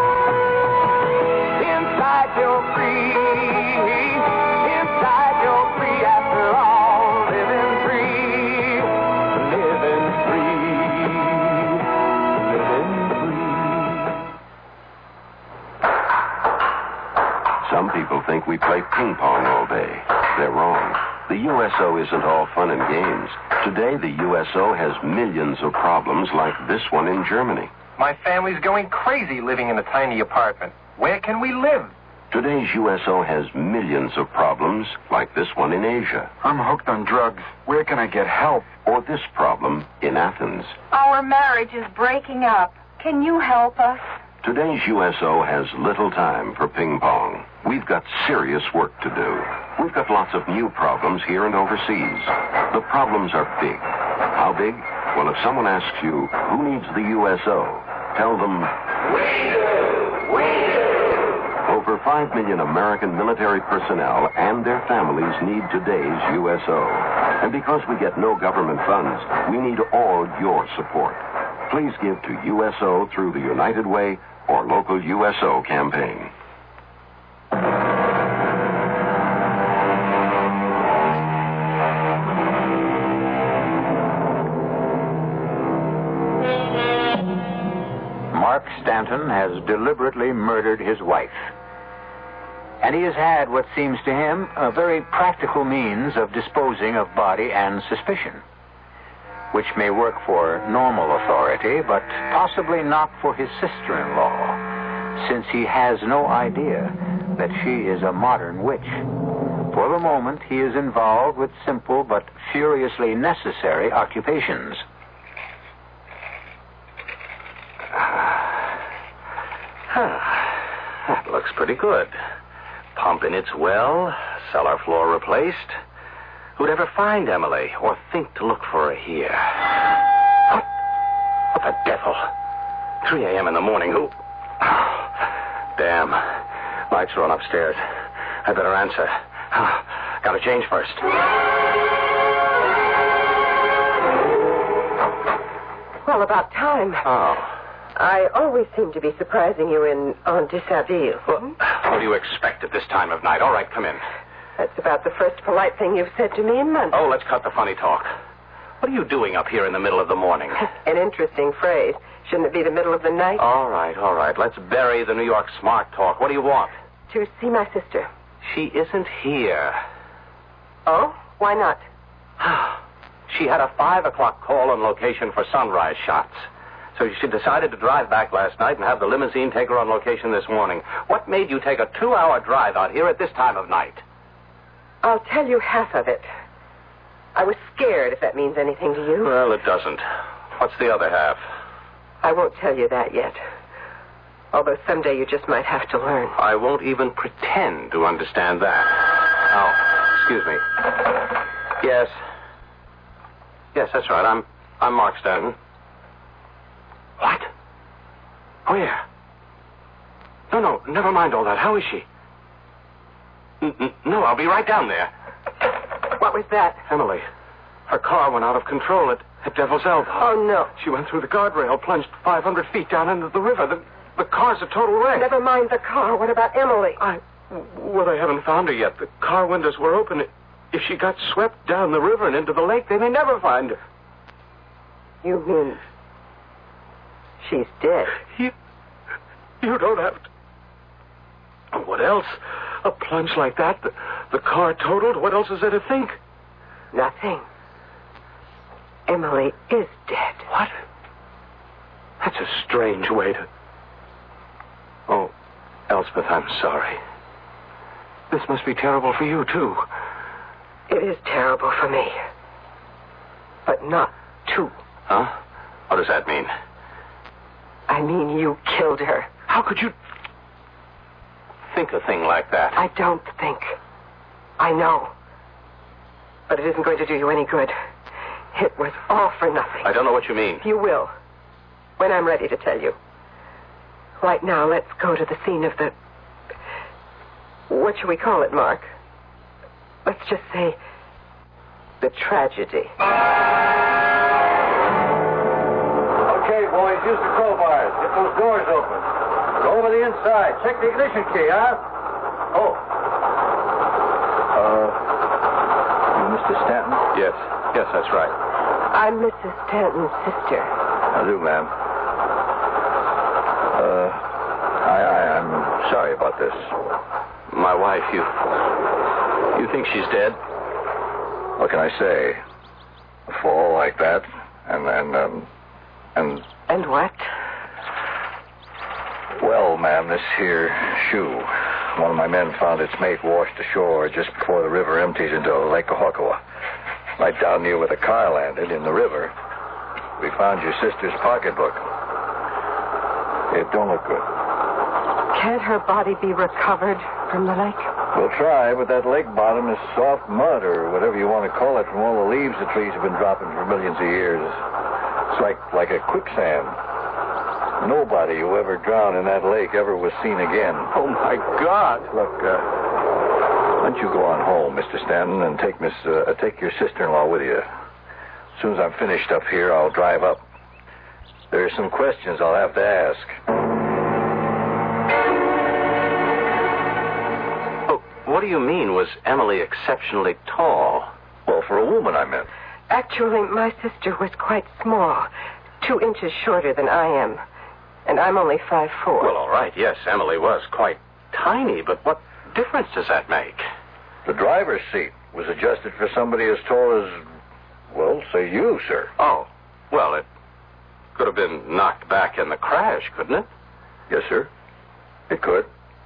D: Inside you're free. Inside you're free after all. Living free. Living free. Living free.
L: Some people think we play ping pong all day. They're wrong. The USO isn't all fun and games. Today, the USO has millions of problems like this one in Germany.
R: My family's going crazy living in a tiny apartment. Where can we live?
L: Today's USO has millions of problems like this one in Asia.
R: I'm hooked on drugs. Where can I get help?
L: Or this problem in Athens.
J: Our marriage is breaking up. Can you help us?
L: Today's USO has little time for ping pong. We've got serious work to do. We've got lots of new problems here and overseas. The problems are big. How big? Well, if someone asks you, who needs the USO? Tell them, we do! We do! Over 5 million American military personnel and their families need today's USO. And because we get no government funds, we need all your support. Please give to USO through the United Way or local USO campaign.
I: Mark Stanton has deliberately murdered his wife. And he has had what seems to him a very practical means of disposing of body and suspicion, which may work for normal authority, but possibly not for his sister-in-law, since he has no idea that she is a modern witch. For the moment, he is involved with simple but furiously necessary occupations.
Q: That looks pretty good. Pump in its well, cellar floor replaced. Who'd ever find Emily or think to look for her here? What the devil? 3 a.m. in the morning. Who? Oh, damn. Lights are on upstairs. I better answer. Gotta change first.
N: Well, about time.
Q: Oh.
N: I always seem to be surprising you in En Dishabille.
Q: Well, what do you expect at this time of night? All right, come in.
N: That's about the first polite thing you've said to me in months.
Q: Oh, let's cut the funny talk. What are you doing up here in the middle of the morning?
N: An interesting phrase. Shouldn't it be the middle of the night?
Q: All right. Let's bury the New York smart talk. What do you want?
N: To see my sister.
Q: She isn't here.
N: Oh? Why not?
Q: She had a 5 o'clock call on location for sunrise shots. So she decided to drive back last night and have the limousine take her on location this morning. What made you take a 2-hour drive out here at this time of night?
N: I'll tell you half of it. I was scared, if that means anything to you.
Q: Well, it doesn't. What's the other half?
N: I won't tell you that yet. Although someday you just might have to learn.
Q: I won't even pretend to understand that. Oh, excuse me. Yes. Yes, that's right. I'm Mark Stanton. What? Where? No, never mind all that. How is she? No, I'll be right down there.
N: What was that?
Q: Emily. Her car went out of control at Devil's Elbow.
N: Oh, no.
Q: She went through the guardrail, plunged 500 feet down into the river. The car's a total wreck.
N: Never mind the car. What about Emily?
Q: Well, they haven't found her yet. The car windows were open. If she got swept down the river and into the lake, they may never find her.
N: You mean She's dead.
K: You don't have to. What else? A plunge like that? The car totaled? What else is there to think?
N: Nothing. Emily is dead.
K: What? That's a strange way to... Oh, Elspeth, I'm sorry. This must be terrible for you, too.
N: It is terrible for me. But not too.
K: Huh? What does that mean?
N: I mean, you killed her.
K: How could you think a thing like that?
N: I don't think. I know. But it isn't going to do you any good. It was all for nothing.
K: I don't know what you mean.
N: You will. When I'm ready to tell you. Right now, let's go to the scene of the... What shall we call it, Mark? Let's just say... the tragedy.
P: Okay, boys, use the crowbars. Get those doors open. Go over the inside. Check the ignition key, huh? Oh.
G: You Mr. Stanton?
K: Yes, that's right.
N: I'm Mrs. Stanton's sister.
G: How do, ma'am? I'm sorry about this.
K: My wife, you think she's dead?
G: What can I say? A fall like that, and
N: what?
G: Well, ma'am, this here shoe. One of my men found its mate washed ashore just before the river empties into Lake Ohakwa. Right down near where the car landed, in the river, we found your sister's pocketbook. It don't look good.
N: Can't her body be recovered from the lake?
G: We'll try, but that lake bottom is soft mud, or whatever you want to call it, from all the leaves the trees have been dropping for millions of years. It's like a quicksand. Nobody who ever drowned in that lake ever was seen again.
K: Oh, my God.
G: Look, why don't you go on home, Mr. Stanton, and take your sister-in-law with you. As soon as I'm finished up here, I'll drive up. There are some questions I'll have to ask.
Q: What do you mean, was Emily exceptionally tall?
G: Well, for a woman, I meant.
N: Actually, my sister was quite small. 2 inches shorter than I am. And I'm only 5'4".
Q: Well, all right, yes, Emily was quite tiny, but what difference does that make?
G: The driver's seat was adjusted for somebody as tall as, well, say you, sir.
Q: Oh, well, it could have been knocked back in the crash, couldn't it?
G: Yes, sir. It could.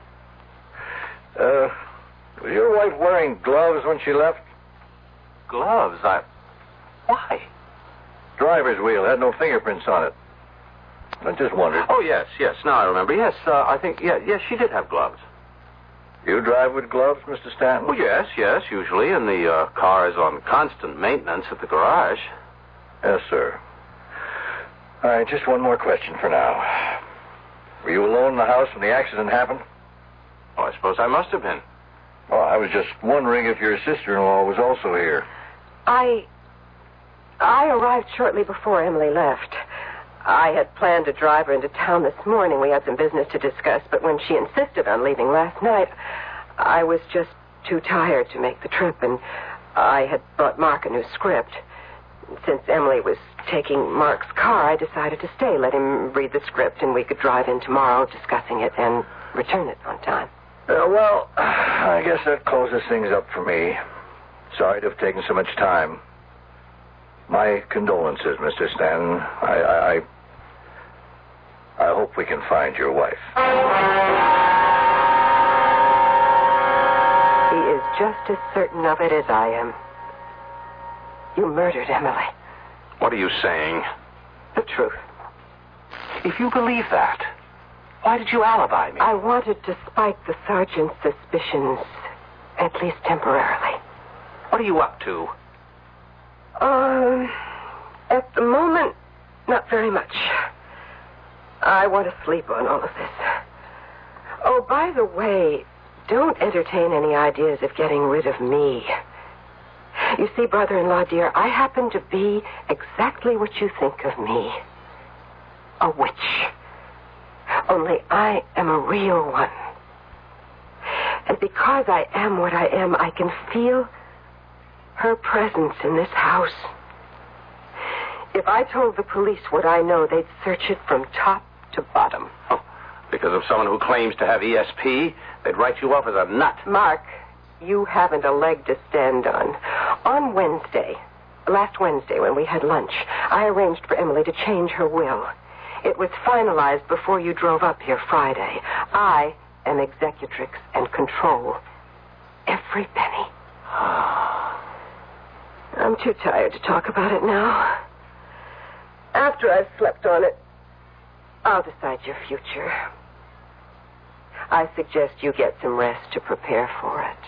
G: Was your wife wearing gloves when she left?
Q: Gloves? Why?
G: Driver's wheel had no fingerprints on it. I just wondered.
Q: Oh, yes. Now I remember. Yes, I think, yes, she did have gloves.
G: You drive with gloves, Mr. Stanton?
Q: Well, yes, usually, and the car is on constant maintenance at the garage.
G: Yes, sir. All right, just one more question for now. Were you alone in the house when the accident happened?
Q: Oh, I suppose I must have been.
G: Oh, I was just wondering if your sister-in-law was also here.
N: I arrived shortly before Emily left. I had planned to drive her into town this morning. We had some business to discuss, but when she insisted on leaving last night, I was just too tired to make the trip, and I had brought Mark a new script. Since Emily was taking Mark's car, I decided to stay, let him read the script, and we could drive in tomorrow discussing it and return it on time.
G: Well, I guess that closes things up for me. Sorry to have taken so much time. My condolences, Mr. Stanton. I hope we can find your wife.
N: He is just as certain of it as I am. You murdered Emily.
Q: What are you saying?
N: The truth.
Q: If you believe that, why did you alibi me?
N: I wanted to spike the sergeant's suspicions, at least temporarily.
Q: What are you up to?
N: At the moment, not very much. I want to sleep on all of this. Oh, by the way, don't entertain any ideas of getting rid of me. You see, brother-in-law, dear, I happen to be exactly what you think of me. A witch. Only I am a real one. And because I am what I am, I can feel her presence in this house. If I told the police what I know, they'd search it from top to bottom.
Q: Oh, because of someone who claims to have ESP, they'd write you off as a nut.
N: Mark, you haven't a leg to stand on. On last Wednesday, when we had lunch, I arranged for Emily to change her will. It was finalized before you drove up here Friday. I am executrix and control every penny. I'm too tired to talk about it now. After I've slept on it, I'll decide your future. I suggest you get some rest to prepare for it.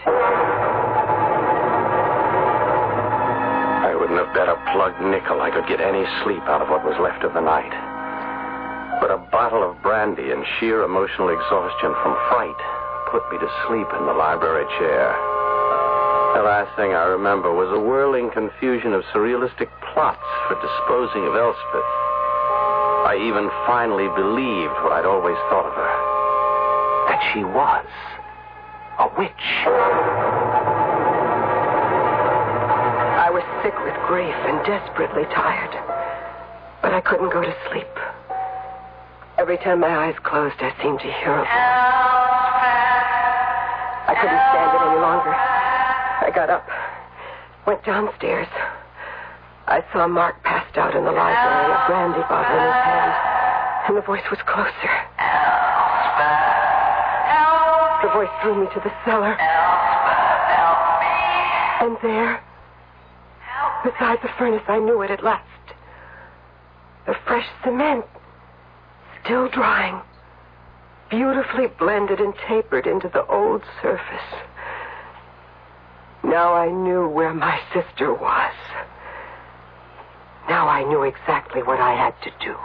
Q: I wouldn't have bet a plugged nickel I could get any sleep out of what was left of the night. But a bottle of brandy and sheer emotional exhaustion from fright put me to sleep in the library chair. The last thing I remember was a whirling confusion of surrealistic plots for disposing of Elspeth. I even finally believed what I'd always thought of her. That she was a witch.
N: I was sick with grief and desperately tired. But I couldn't go to sleep. Every time my eyes closed, I seemed to hear a voice. I couldn't stand it any longer. I got up, went downstairs. I saw Mark passed out in the library, a brandy bottle in his hand, and the voice was closer. The voice drew me to the cellar. And there, beside the furnace, I knew it at last. The fresh cement, still drying, beautifully blended and tapered into the old surface. Now I knew where my sister was. Now I knew exactly what I had to do.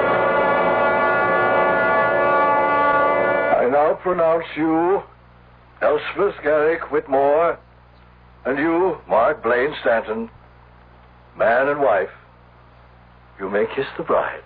S: I now pronounce you Elspeth Garrick Whitmore, and you, Mark Blaine Stanton, man and wife. You may kiss the bride.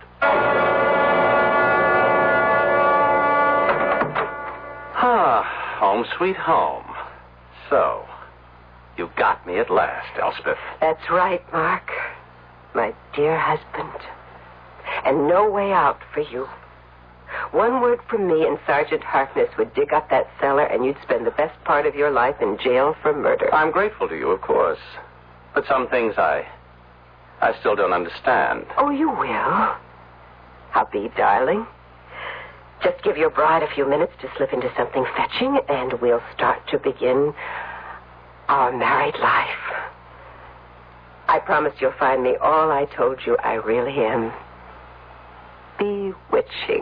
Q: Home sweet home. So, you got me at last, Elspeth.
N: That's right, Mark. My dear husband. And no way out for you. One word from me and Sergeant Harkness would dig up that cellar and you'd spend the best part of your life in jail for murder.
Q: I'm grateful to you, of course. But some things I still don't understand.
N: Oh, you will. I'll be, darling. Just give your bride a few minutes to slip into something fetching, and we'll start to begin our married life. I promise you'll find me all I told you I really am. Bewitching.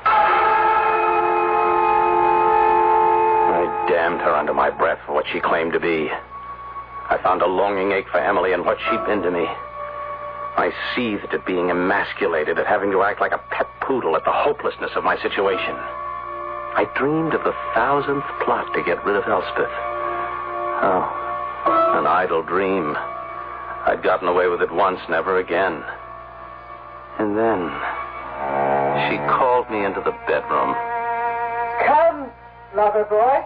Q: I damned her under my breath for what she claimed to be. I found a longing ache for Emily and what she'd been to me. I seethed at being emasculated, at having to act like a pet poodle, at the hopelessness of my situation. I dreamed of the 1000th plot to get rid of Elspeth. Oh, an idle dream. I'd gotten away with it once, never again. And then she called me into the bedroom.
N: Come, lover boy.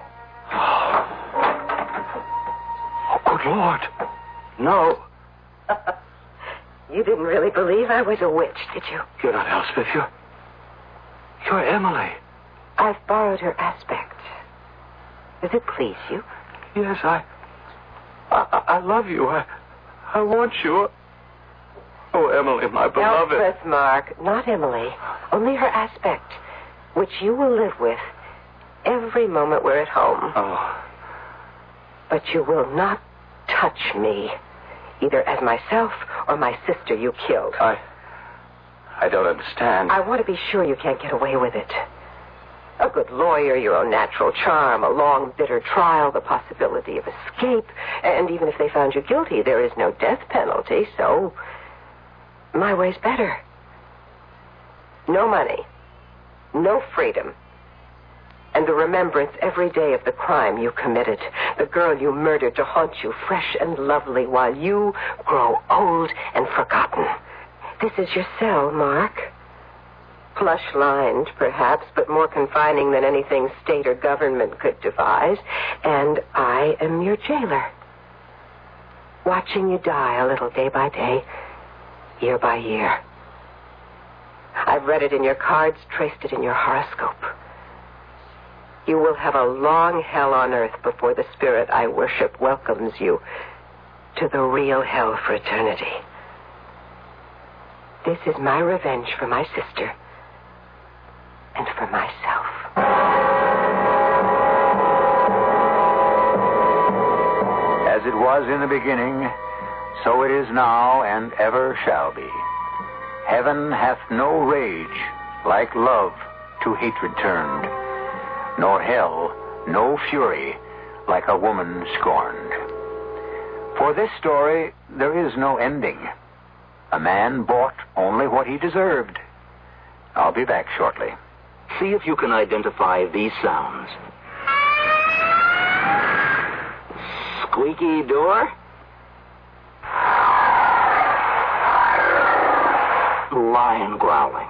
Q: Oh, good Lord. No.
N: You didn't really believe I was a witch, did you?
Q: You're not Elspeth. You're Emily.
N: I've borrowed her aspect. Does it please you?
Q: Yes, I love you. I want you. Oh, Emily, my beloved.
N: Elspeth, Mark, not Emily. Only her aspect, which you will live with every moment we're at home.
Q: Oh.
N: But you will not touch me, either as myself or my sister you killed.
Q: I don't understand.
N: I want to be sure you can't get away with it. A good lawyer, your own natural charm, a long, bitter trial, the possibility of escape, and even if they found you guilty, there is no death penalty, so my way's better. No money, no freedom, and the remembrance every day of the crime you committed, the girl you murdered to haunt you fresh and lovely while you grow old and forgotten. This is your cell, Mark. Plush-lined, perhaps, but more confining than anything state or government could devise. And I am your jailer. Watching you die a little day by day,
B: year by year. I've read it in your cards, traced it in your horoscope. You will have a long hell on earth before the spirit I worship welcomes you to the real hell for eternity. This is my revenge for my sister and for myself.
I: As it was in the beginning, so it is now and ever shall be. Heaven hath no rage like love to hatred turned, nor hell no fury like a woman scorned. For this story there is no ending. A man bought only what he deserved. I'll be back shortly.
Q: See if you can identify these sounds. Squeaky door. Lion growling.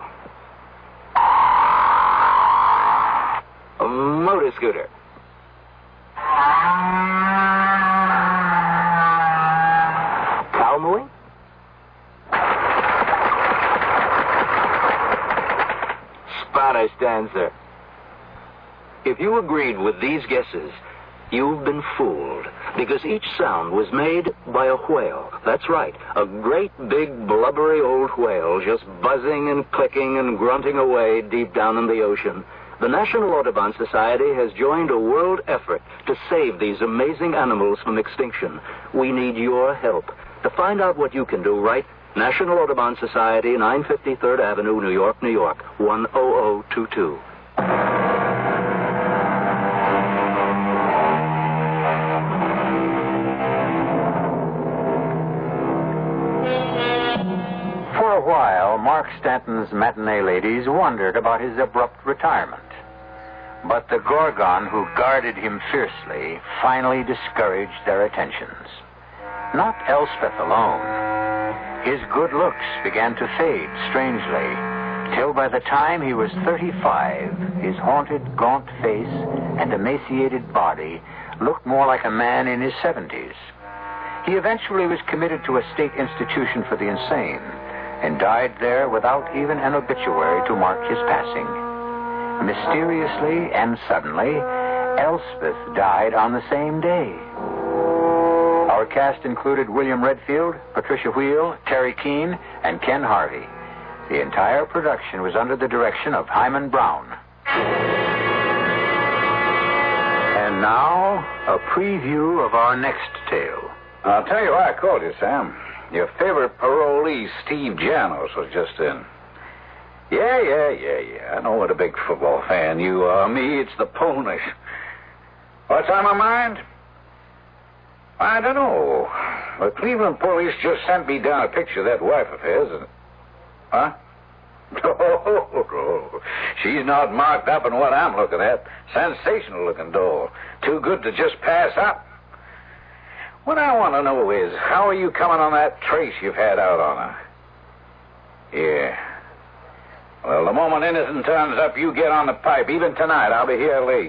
Q: A motor scooter. Cow mooing. Spider stanza. If you agreed with these guesses, you've been fooled, because each sound was made by a whale. That's right, a great big blubbery old whale just buzzing and clicking and grunting away deep down in the ocean. The National Audubon Society has joined a world effort to save these amazing animals from extinction. We need your help. To find out what you can do, write National Audubon Society, 950 3rd Avenue, New York, New York, 10022.
I: For a while, Mark Stanton's matinee ladies wondered about his abrupt retirement. But the Gorgon who guarded him fiercely finally discouraged their attentions. Not Elspeth alone. His good looks began to fade strangely, till by the time he was 35, his haunted, gaunt face and emaciated body looked more like a man in his 70s. He eventually was committed to a state institution for the insane and died there without even an obituary to mark his passing. Mysteriously and suddenly, Elspeth died on the same day. Our cast included William Redfield, Patricia Wheel, Terry Keane, and Ken Harvey. The entire production was under the direction of Hyman Brown. And now, a preview of our next tale.
T: I'll tell you why I called you, Sam. Your favorite parolee, Steve Janos, was just in. Yeah. I know what a big football fan you are. Me, it's the Ponies. What's on my mind? I don't know. The Cleveland police just sent me down a picture of that wife of his. Huh? Oh, she's not marked up in what I'm looking at. Sensational-looking doll. Too good to just pass up. What I want to know is, how are you coming on that trace you've had out on her? Yeah. Well, the moment innocent turns up, you get on the pipe. Even tonight, I'll be here late.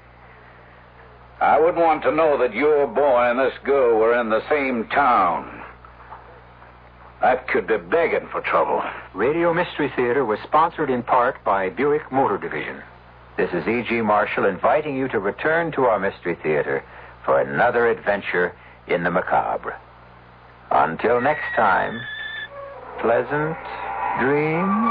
T: I wouldn't want to know that your boy and this girl were in the same town. That could be begging for trouble.
I: Radio Mystery Theater was sponsored in part by Buick Motor Division. This is E.G. Marshall inviting you to return to our Mystery Theater for another adventure in the macabre. Until next time, pleasant dreams.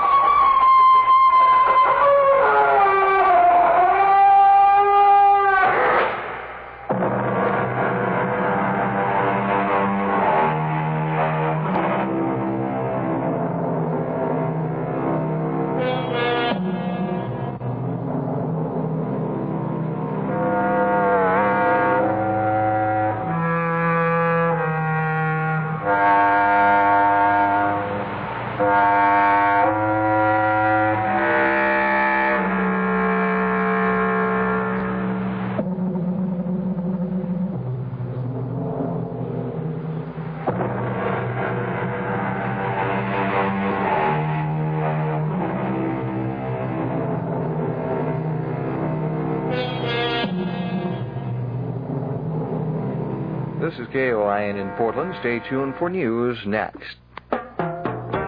A: This is KOIN in Portland. Stay tuned for news next.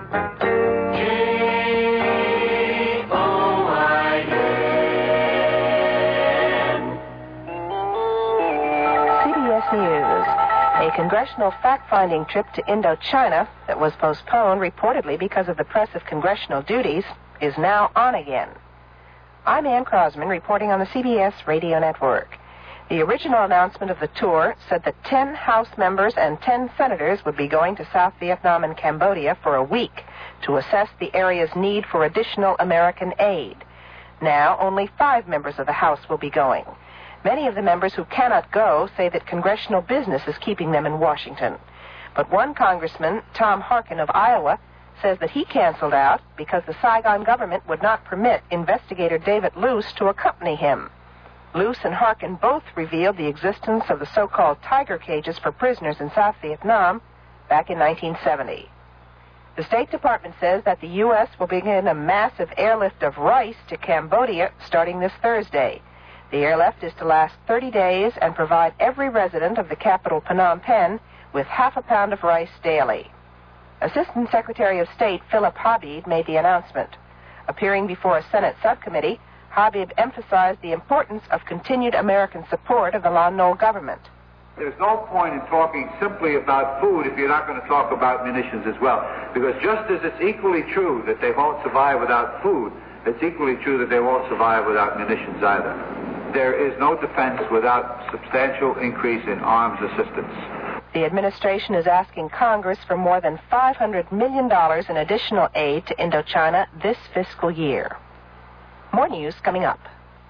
B: News. A congressional fact-finding trip to Indochina that was postponed reportedly because of the press of congressional duties is now on again. I'm Ann Crosman reporting on the CBS Radio Network. The original announcement of the tour said that 10 House members and 10 senators would be going to South Vietnam and Cambodia for a week to assess the area's need for additional American aid. Now, only 5 members of the House will be going. Many of the members who cannot go say that congressional business is keeping them in Washington. But one congressman, Tom Harkin of Iowa, says that he canceled out because the Saigon government would not permit investigator David Luce to accompany him. Luce and Harkin both revealed the existence of the so-called tiger cages for prisoners in South Vietnam back in 1970. The State Department says that the U.S. will begin a massive airlift of rice to Cambodia starting this Thursday. The airlift is to last 30 days and provide every resident of the capital, Phnom Penh, with half a pound of rice daily. Assistant Secretary of State Philip Habib made the announcement. Appearing before a Senate subcommittee, Habib emphasized the importance of continued American support of the Lon Nol government.
U: There's no point in talking simply about food if you're not going to talk about munitions as well. Because just as it's equally true that they won't survive without food, it's equally true that they won't survive without munitions either. There is no defense without substantial increase in arms assistance.
B: The administration is asking Congress for more than $500 million in additional aid to Indochina this fiscal year. More news coming up.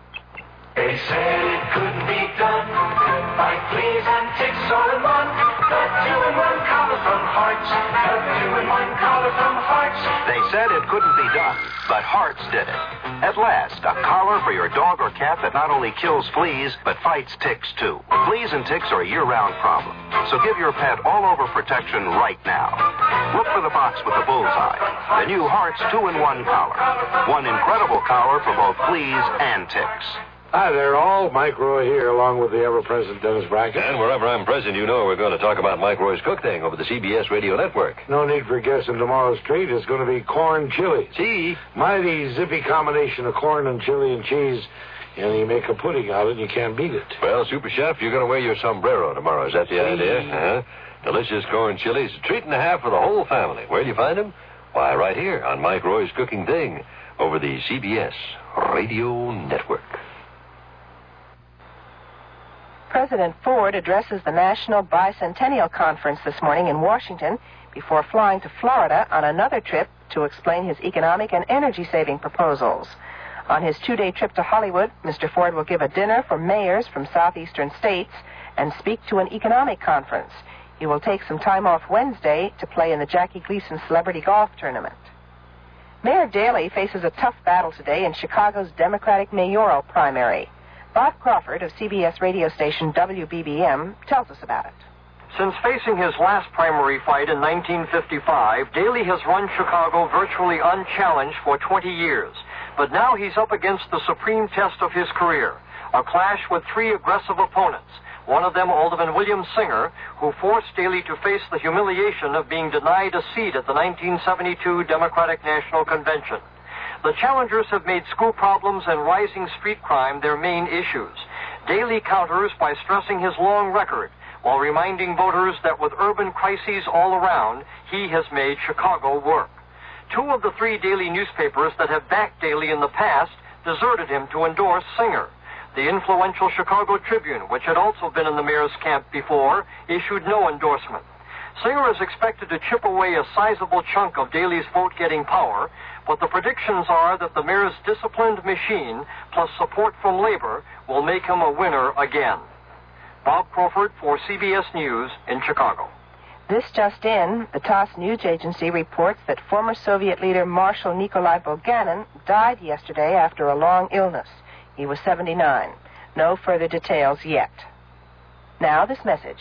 V: They said it couldn't be done by fleas and ticks all in one. The 2-in-1 collar from Hartz. The 2-in-1 collar from Hartz.
W: They said it couldn't be done, but Hartz did it. At last, a collar for your dog or cat that not only kills fleas, but fights ticks too. Fleas and ticks are a year-round problem, so give your pet all-over protection right now. Look for the box with the bullseye. The new Hartz 2-in-1 collar. One incredible collar for both fleas and ticks.
X: Hi there, all. Mike Roy here, along with the ever-present Dennis Brackett.
Y: And wherever I'm present, you know we're going to talk about Mike Roy's Cook Thing over the CBS Radio Network.
X: No need for guessing tomorrow's treat. It's going to be corn chili.
Y: See?
X: Mighty zippy combination of corn and chili and cheese. And you make a pudding out of it, and you can't beat it.
Y: Well, Super Chef, you're going to wear your sombrero tomorrow. Is that the idea? Uh-huh. Delicious corn chilies, a treat and a half for the whole family. Where do you find them? Why, right here on Mike Roy's Cooking Thing over the CBS Radio Network.
B: President Ford addresses the National Bicentennial Conference this morning in Washington before flying to Florida on another trip to explain his economic and energy-saving proposals. On his 2-day trip to Hollywood, Mr. Ford will give a dinner for mayors from southeastern states and speak to an economic conference. He will take some time off Wednesday to play in the Jackie Gleason Celebrity Golf Tournament. Mayor Daley faces a tough battle today in Chicago's Democratic mayoral primary. Bob Crawford of CBS radio station WBBM tells us about it.
Z: Since facing his last primary fight in 1955, Daley has run Chicago virtually unchallenged for 20 years. But now he's up against the supreme test of his career, a clash with 3 aggressive opponents, one of them Alderman William Singer, who forced Daley to face the humiliation of being denied a seat at the 1972 Democratic National Convention. The challengers have made school problems and rising street crime their main issues. Daley counters by stressing his long record, while reminding voters that with urban crises all around, he has made Chicago work. 2 of the 3 daily newspapers that have backed Daley in the past deserted him to endorse Singer. The influential Chicago Tribune, which had also been in the mayor's camp before, issued no endorsement. Singer is expected to chip away a sizable chunk of Daley's vote-getting power, but the predictions are that the mayor's disciplined machine, plus support from labor, will make him a winner again. Bob Crawford for CBS News in Chicago.
B: This just in, the TASS news agency reports that former Soviet leader Marshal Nikolai Bulganin died yesterday after a long illness. He was 79. No further details yet. Now this message.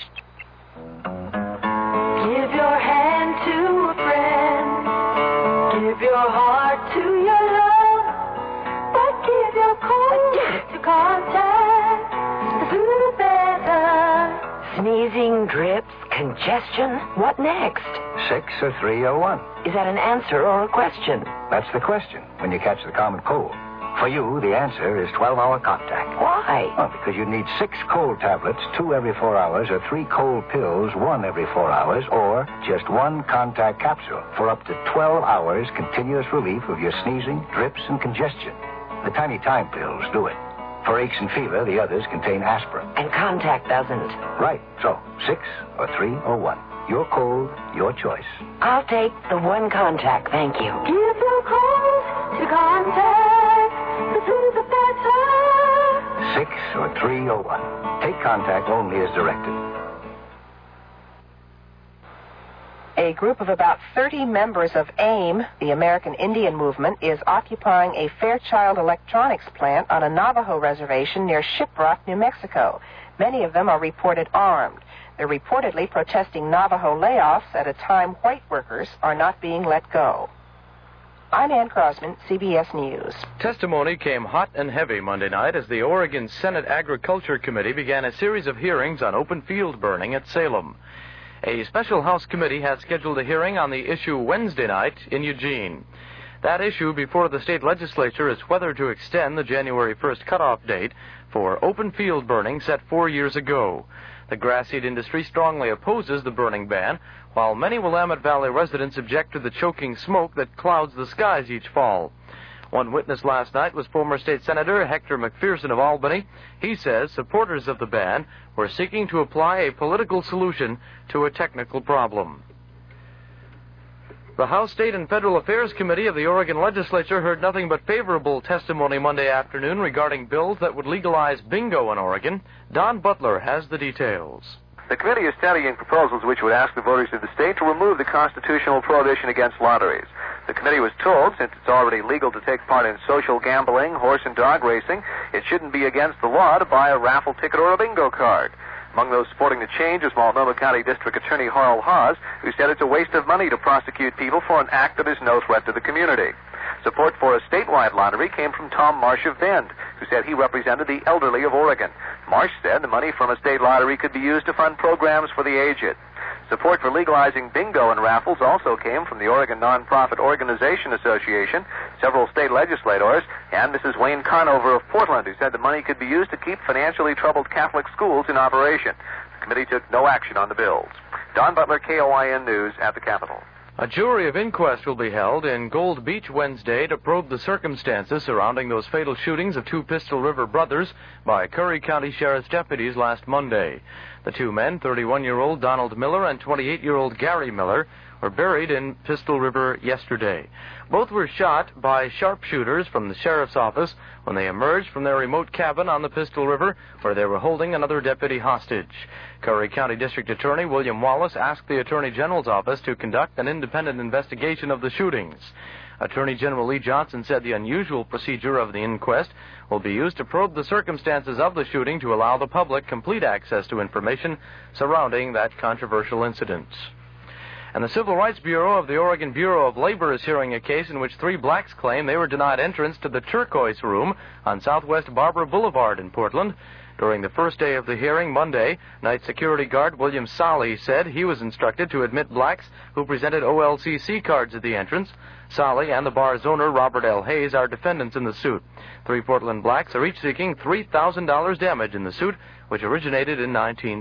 V: Give your hand to a friend. Give your heart to your love. But give your coat to contact. The sooner the better.
O: Sneezing, drips, congestion. What next?
H: 6 or 3 or 1.
O: Is that an answer or a question?
H: That's the question when you catch the common cold. For you, the answer is 12-hour contact.
O: Why?
H: Well, because you need 6 cold tablets, 2 every 4 hours, or 3 cold pills, 1 every 4 hours, or just 1 contact capsule for up to 12 hours continuous relief of your sneezing, drips, and congestion. The tiny time pills do it. For aches and fever, the others contain aspirin.
O: And contact doesn't.
H: Right. So, 6 or 3 or 1. Your cold, your choice.
O: I'll take the 1 contact, thank you.
V: Give your cold to contact. The sooner the better.
H: 6 or 3 or 1. Take contact only as directed.
B: A group of about 30 members of AIM, the American Indian Movement, is occupying a Fairchild Electronics plant on a Navajo reservation near Shiprock, New Mexico. Many of them are reported armed. They're reportedly protesting Navajo layoffs at a time white workers are not being let go. I'm Ann Crosman, CBS News.
C: Testimony came hot and heavy Monday night as the Oregon Senate Agriculture Committee began a series of hearings on open field burning at Salem. A special House committee had scheduled a hearing on the issue Wednesday night in Eugene. That issue before the state legislature is whether to extend the January 1st cutoff date for open field burning set 4 years ago. The grass seed industry strongly opposes the burning ban, while many Willamette Valley residents object to the choking smoke that clouds the skies each fall. One witness last night was former state senator Hector McPherson of Albany. He says supporters of the ban were seeking to apply a political solution to a technical problem. The House State and Federal Affairs Committee of the Oregon Legislature heard nothing but favorable testimony Monday afternoon regarding bills that would legalize bingo in Oregon. Don Butler has the details.
D: The committee is studying proposals which would ask the voters of the state to remove the constitutional prohibition against lotteries. The committee was told, since it's already legal to take part in social gambling, horse and dog racing, it shouldn't be against the law to buy a raffle ticket or a bingo card. Among those supporting the change is Multnomah County District Attorney Harl Haas, who said it's a waste of money to prosecute people for an act that is no threat to the community. Support for a statewide lottery came from Tom Marsh of Bend, who said he represented the elderly of Oregon. Marsh said the money from a state lottery could be used to fund programs for the aged. Support for legalizing bingo and raffles also came from the Oregon Nonprofit Organization Association, several state legislators, and Mrs. Wayne Conover of Portland, who said the money could be used to keep financially troubled Catholic schools in operation. The committee took no action on the bills. Don Butler, KOIN News at the Capitol.
C: A jury of inquest will be held in Gold Beach Wednesday to probe the circumstances surrounding those fatal shootings of 2 Pistol River brothers by Curry County Sheriff's deputies last Monday. The 2 men, 31-year-old Donald Miller and 28-year-old Gary Miller, were buried in Pistol River yesterday. Both were shot by sharpshooters from the sheriff's office when they emerged from their remote cabin on the Pistol River, where they were holding another deputy hostage. Curry County District Attorney William Wallace asked the Attorney General's office to conduct an independent investigation of the shootings. Attorney General Lee Johnson said the unusual procedure of the inquest will be used to probe the circumstances of the shooting to allow the public complete access to information surrounding that controversial incident. And the Civil Rights Bureau of the Oregon Bureau of Labor is hearing a case in which 3 blacks claim they were denied entrance to the Turquoise Room on Southwest Barbara Boulevard in Portland. During the first day of the hearing, Monday, night security guard William Solly said he was instructed to admit blacks who presented OLCC cards at the entrance. Solly and the bar's owner, Robert L. Hayes, are defendants in the suit. 3 Portland blacks are each seeking $3,000 damage in the suit, which originated in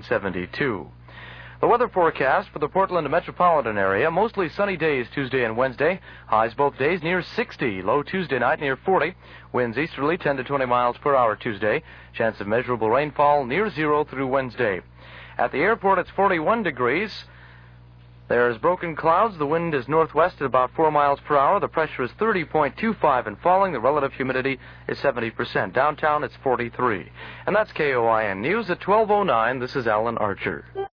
C: 1972. The weather forecast for the Portland metropolitan area, mostly sunny days Tuesday and Wednesday. Highs both days near 60, low Tuesday night near 40. Winds easterly 10 to 20 miles per hour Tuesday. Chance of measurable rainfall near 0 through Wednesday. At the airport, it's 41 degrees. There's broken clouds. The wind is northwest at about 4 miles per hour. The pressure is 30.25 and falling. The relative humidity is 70%. Downtown, it's 43. And that's KOIN News at 12:09. This is Alan Archer.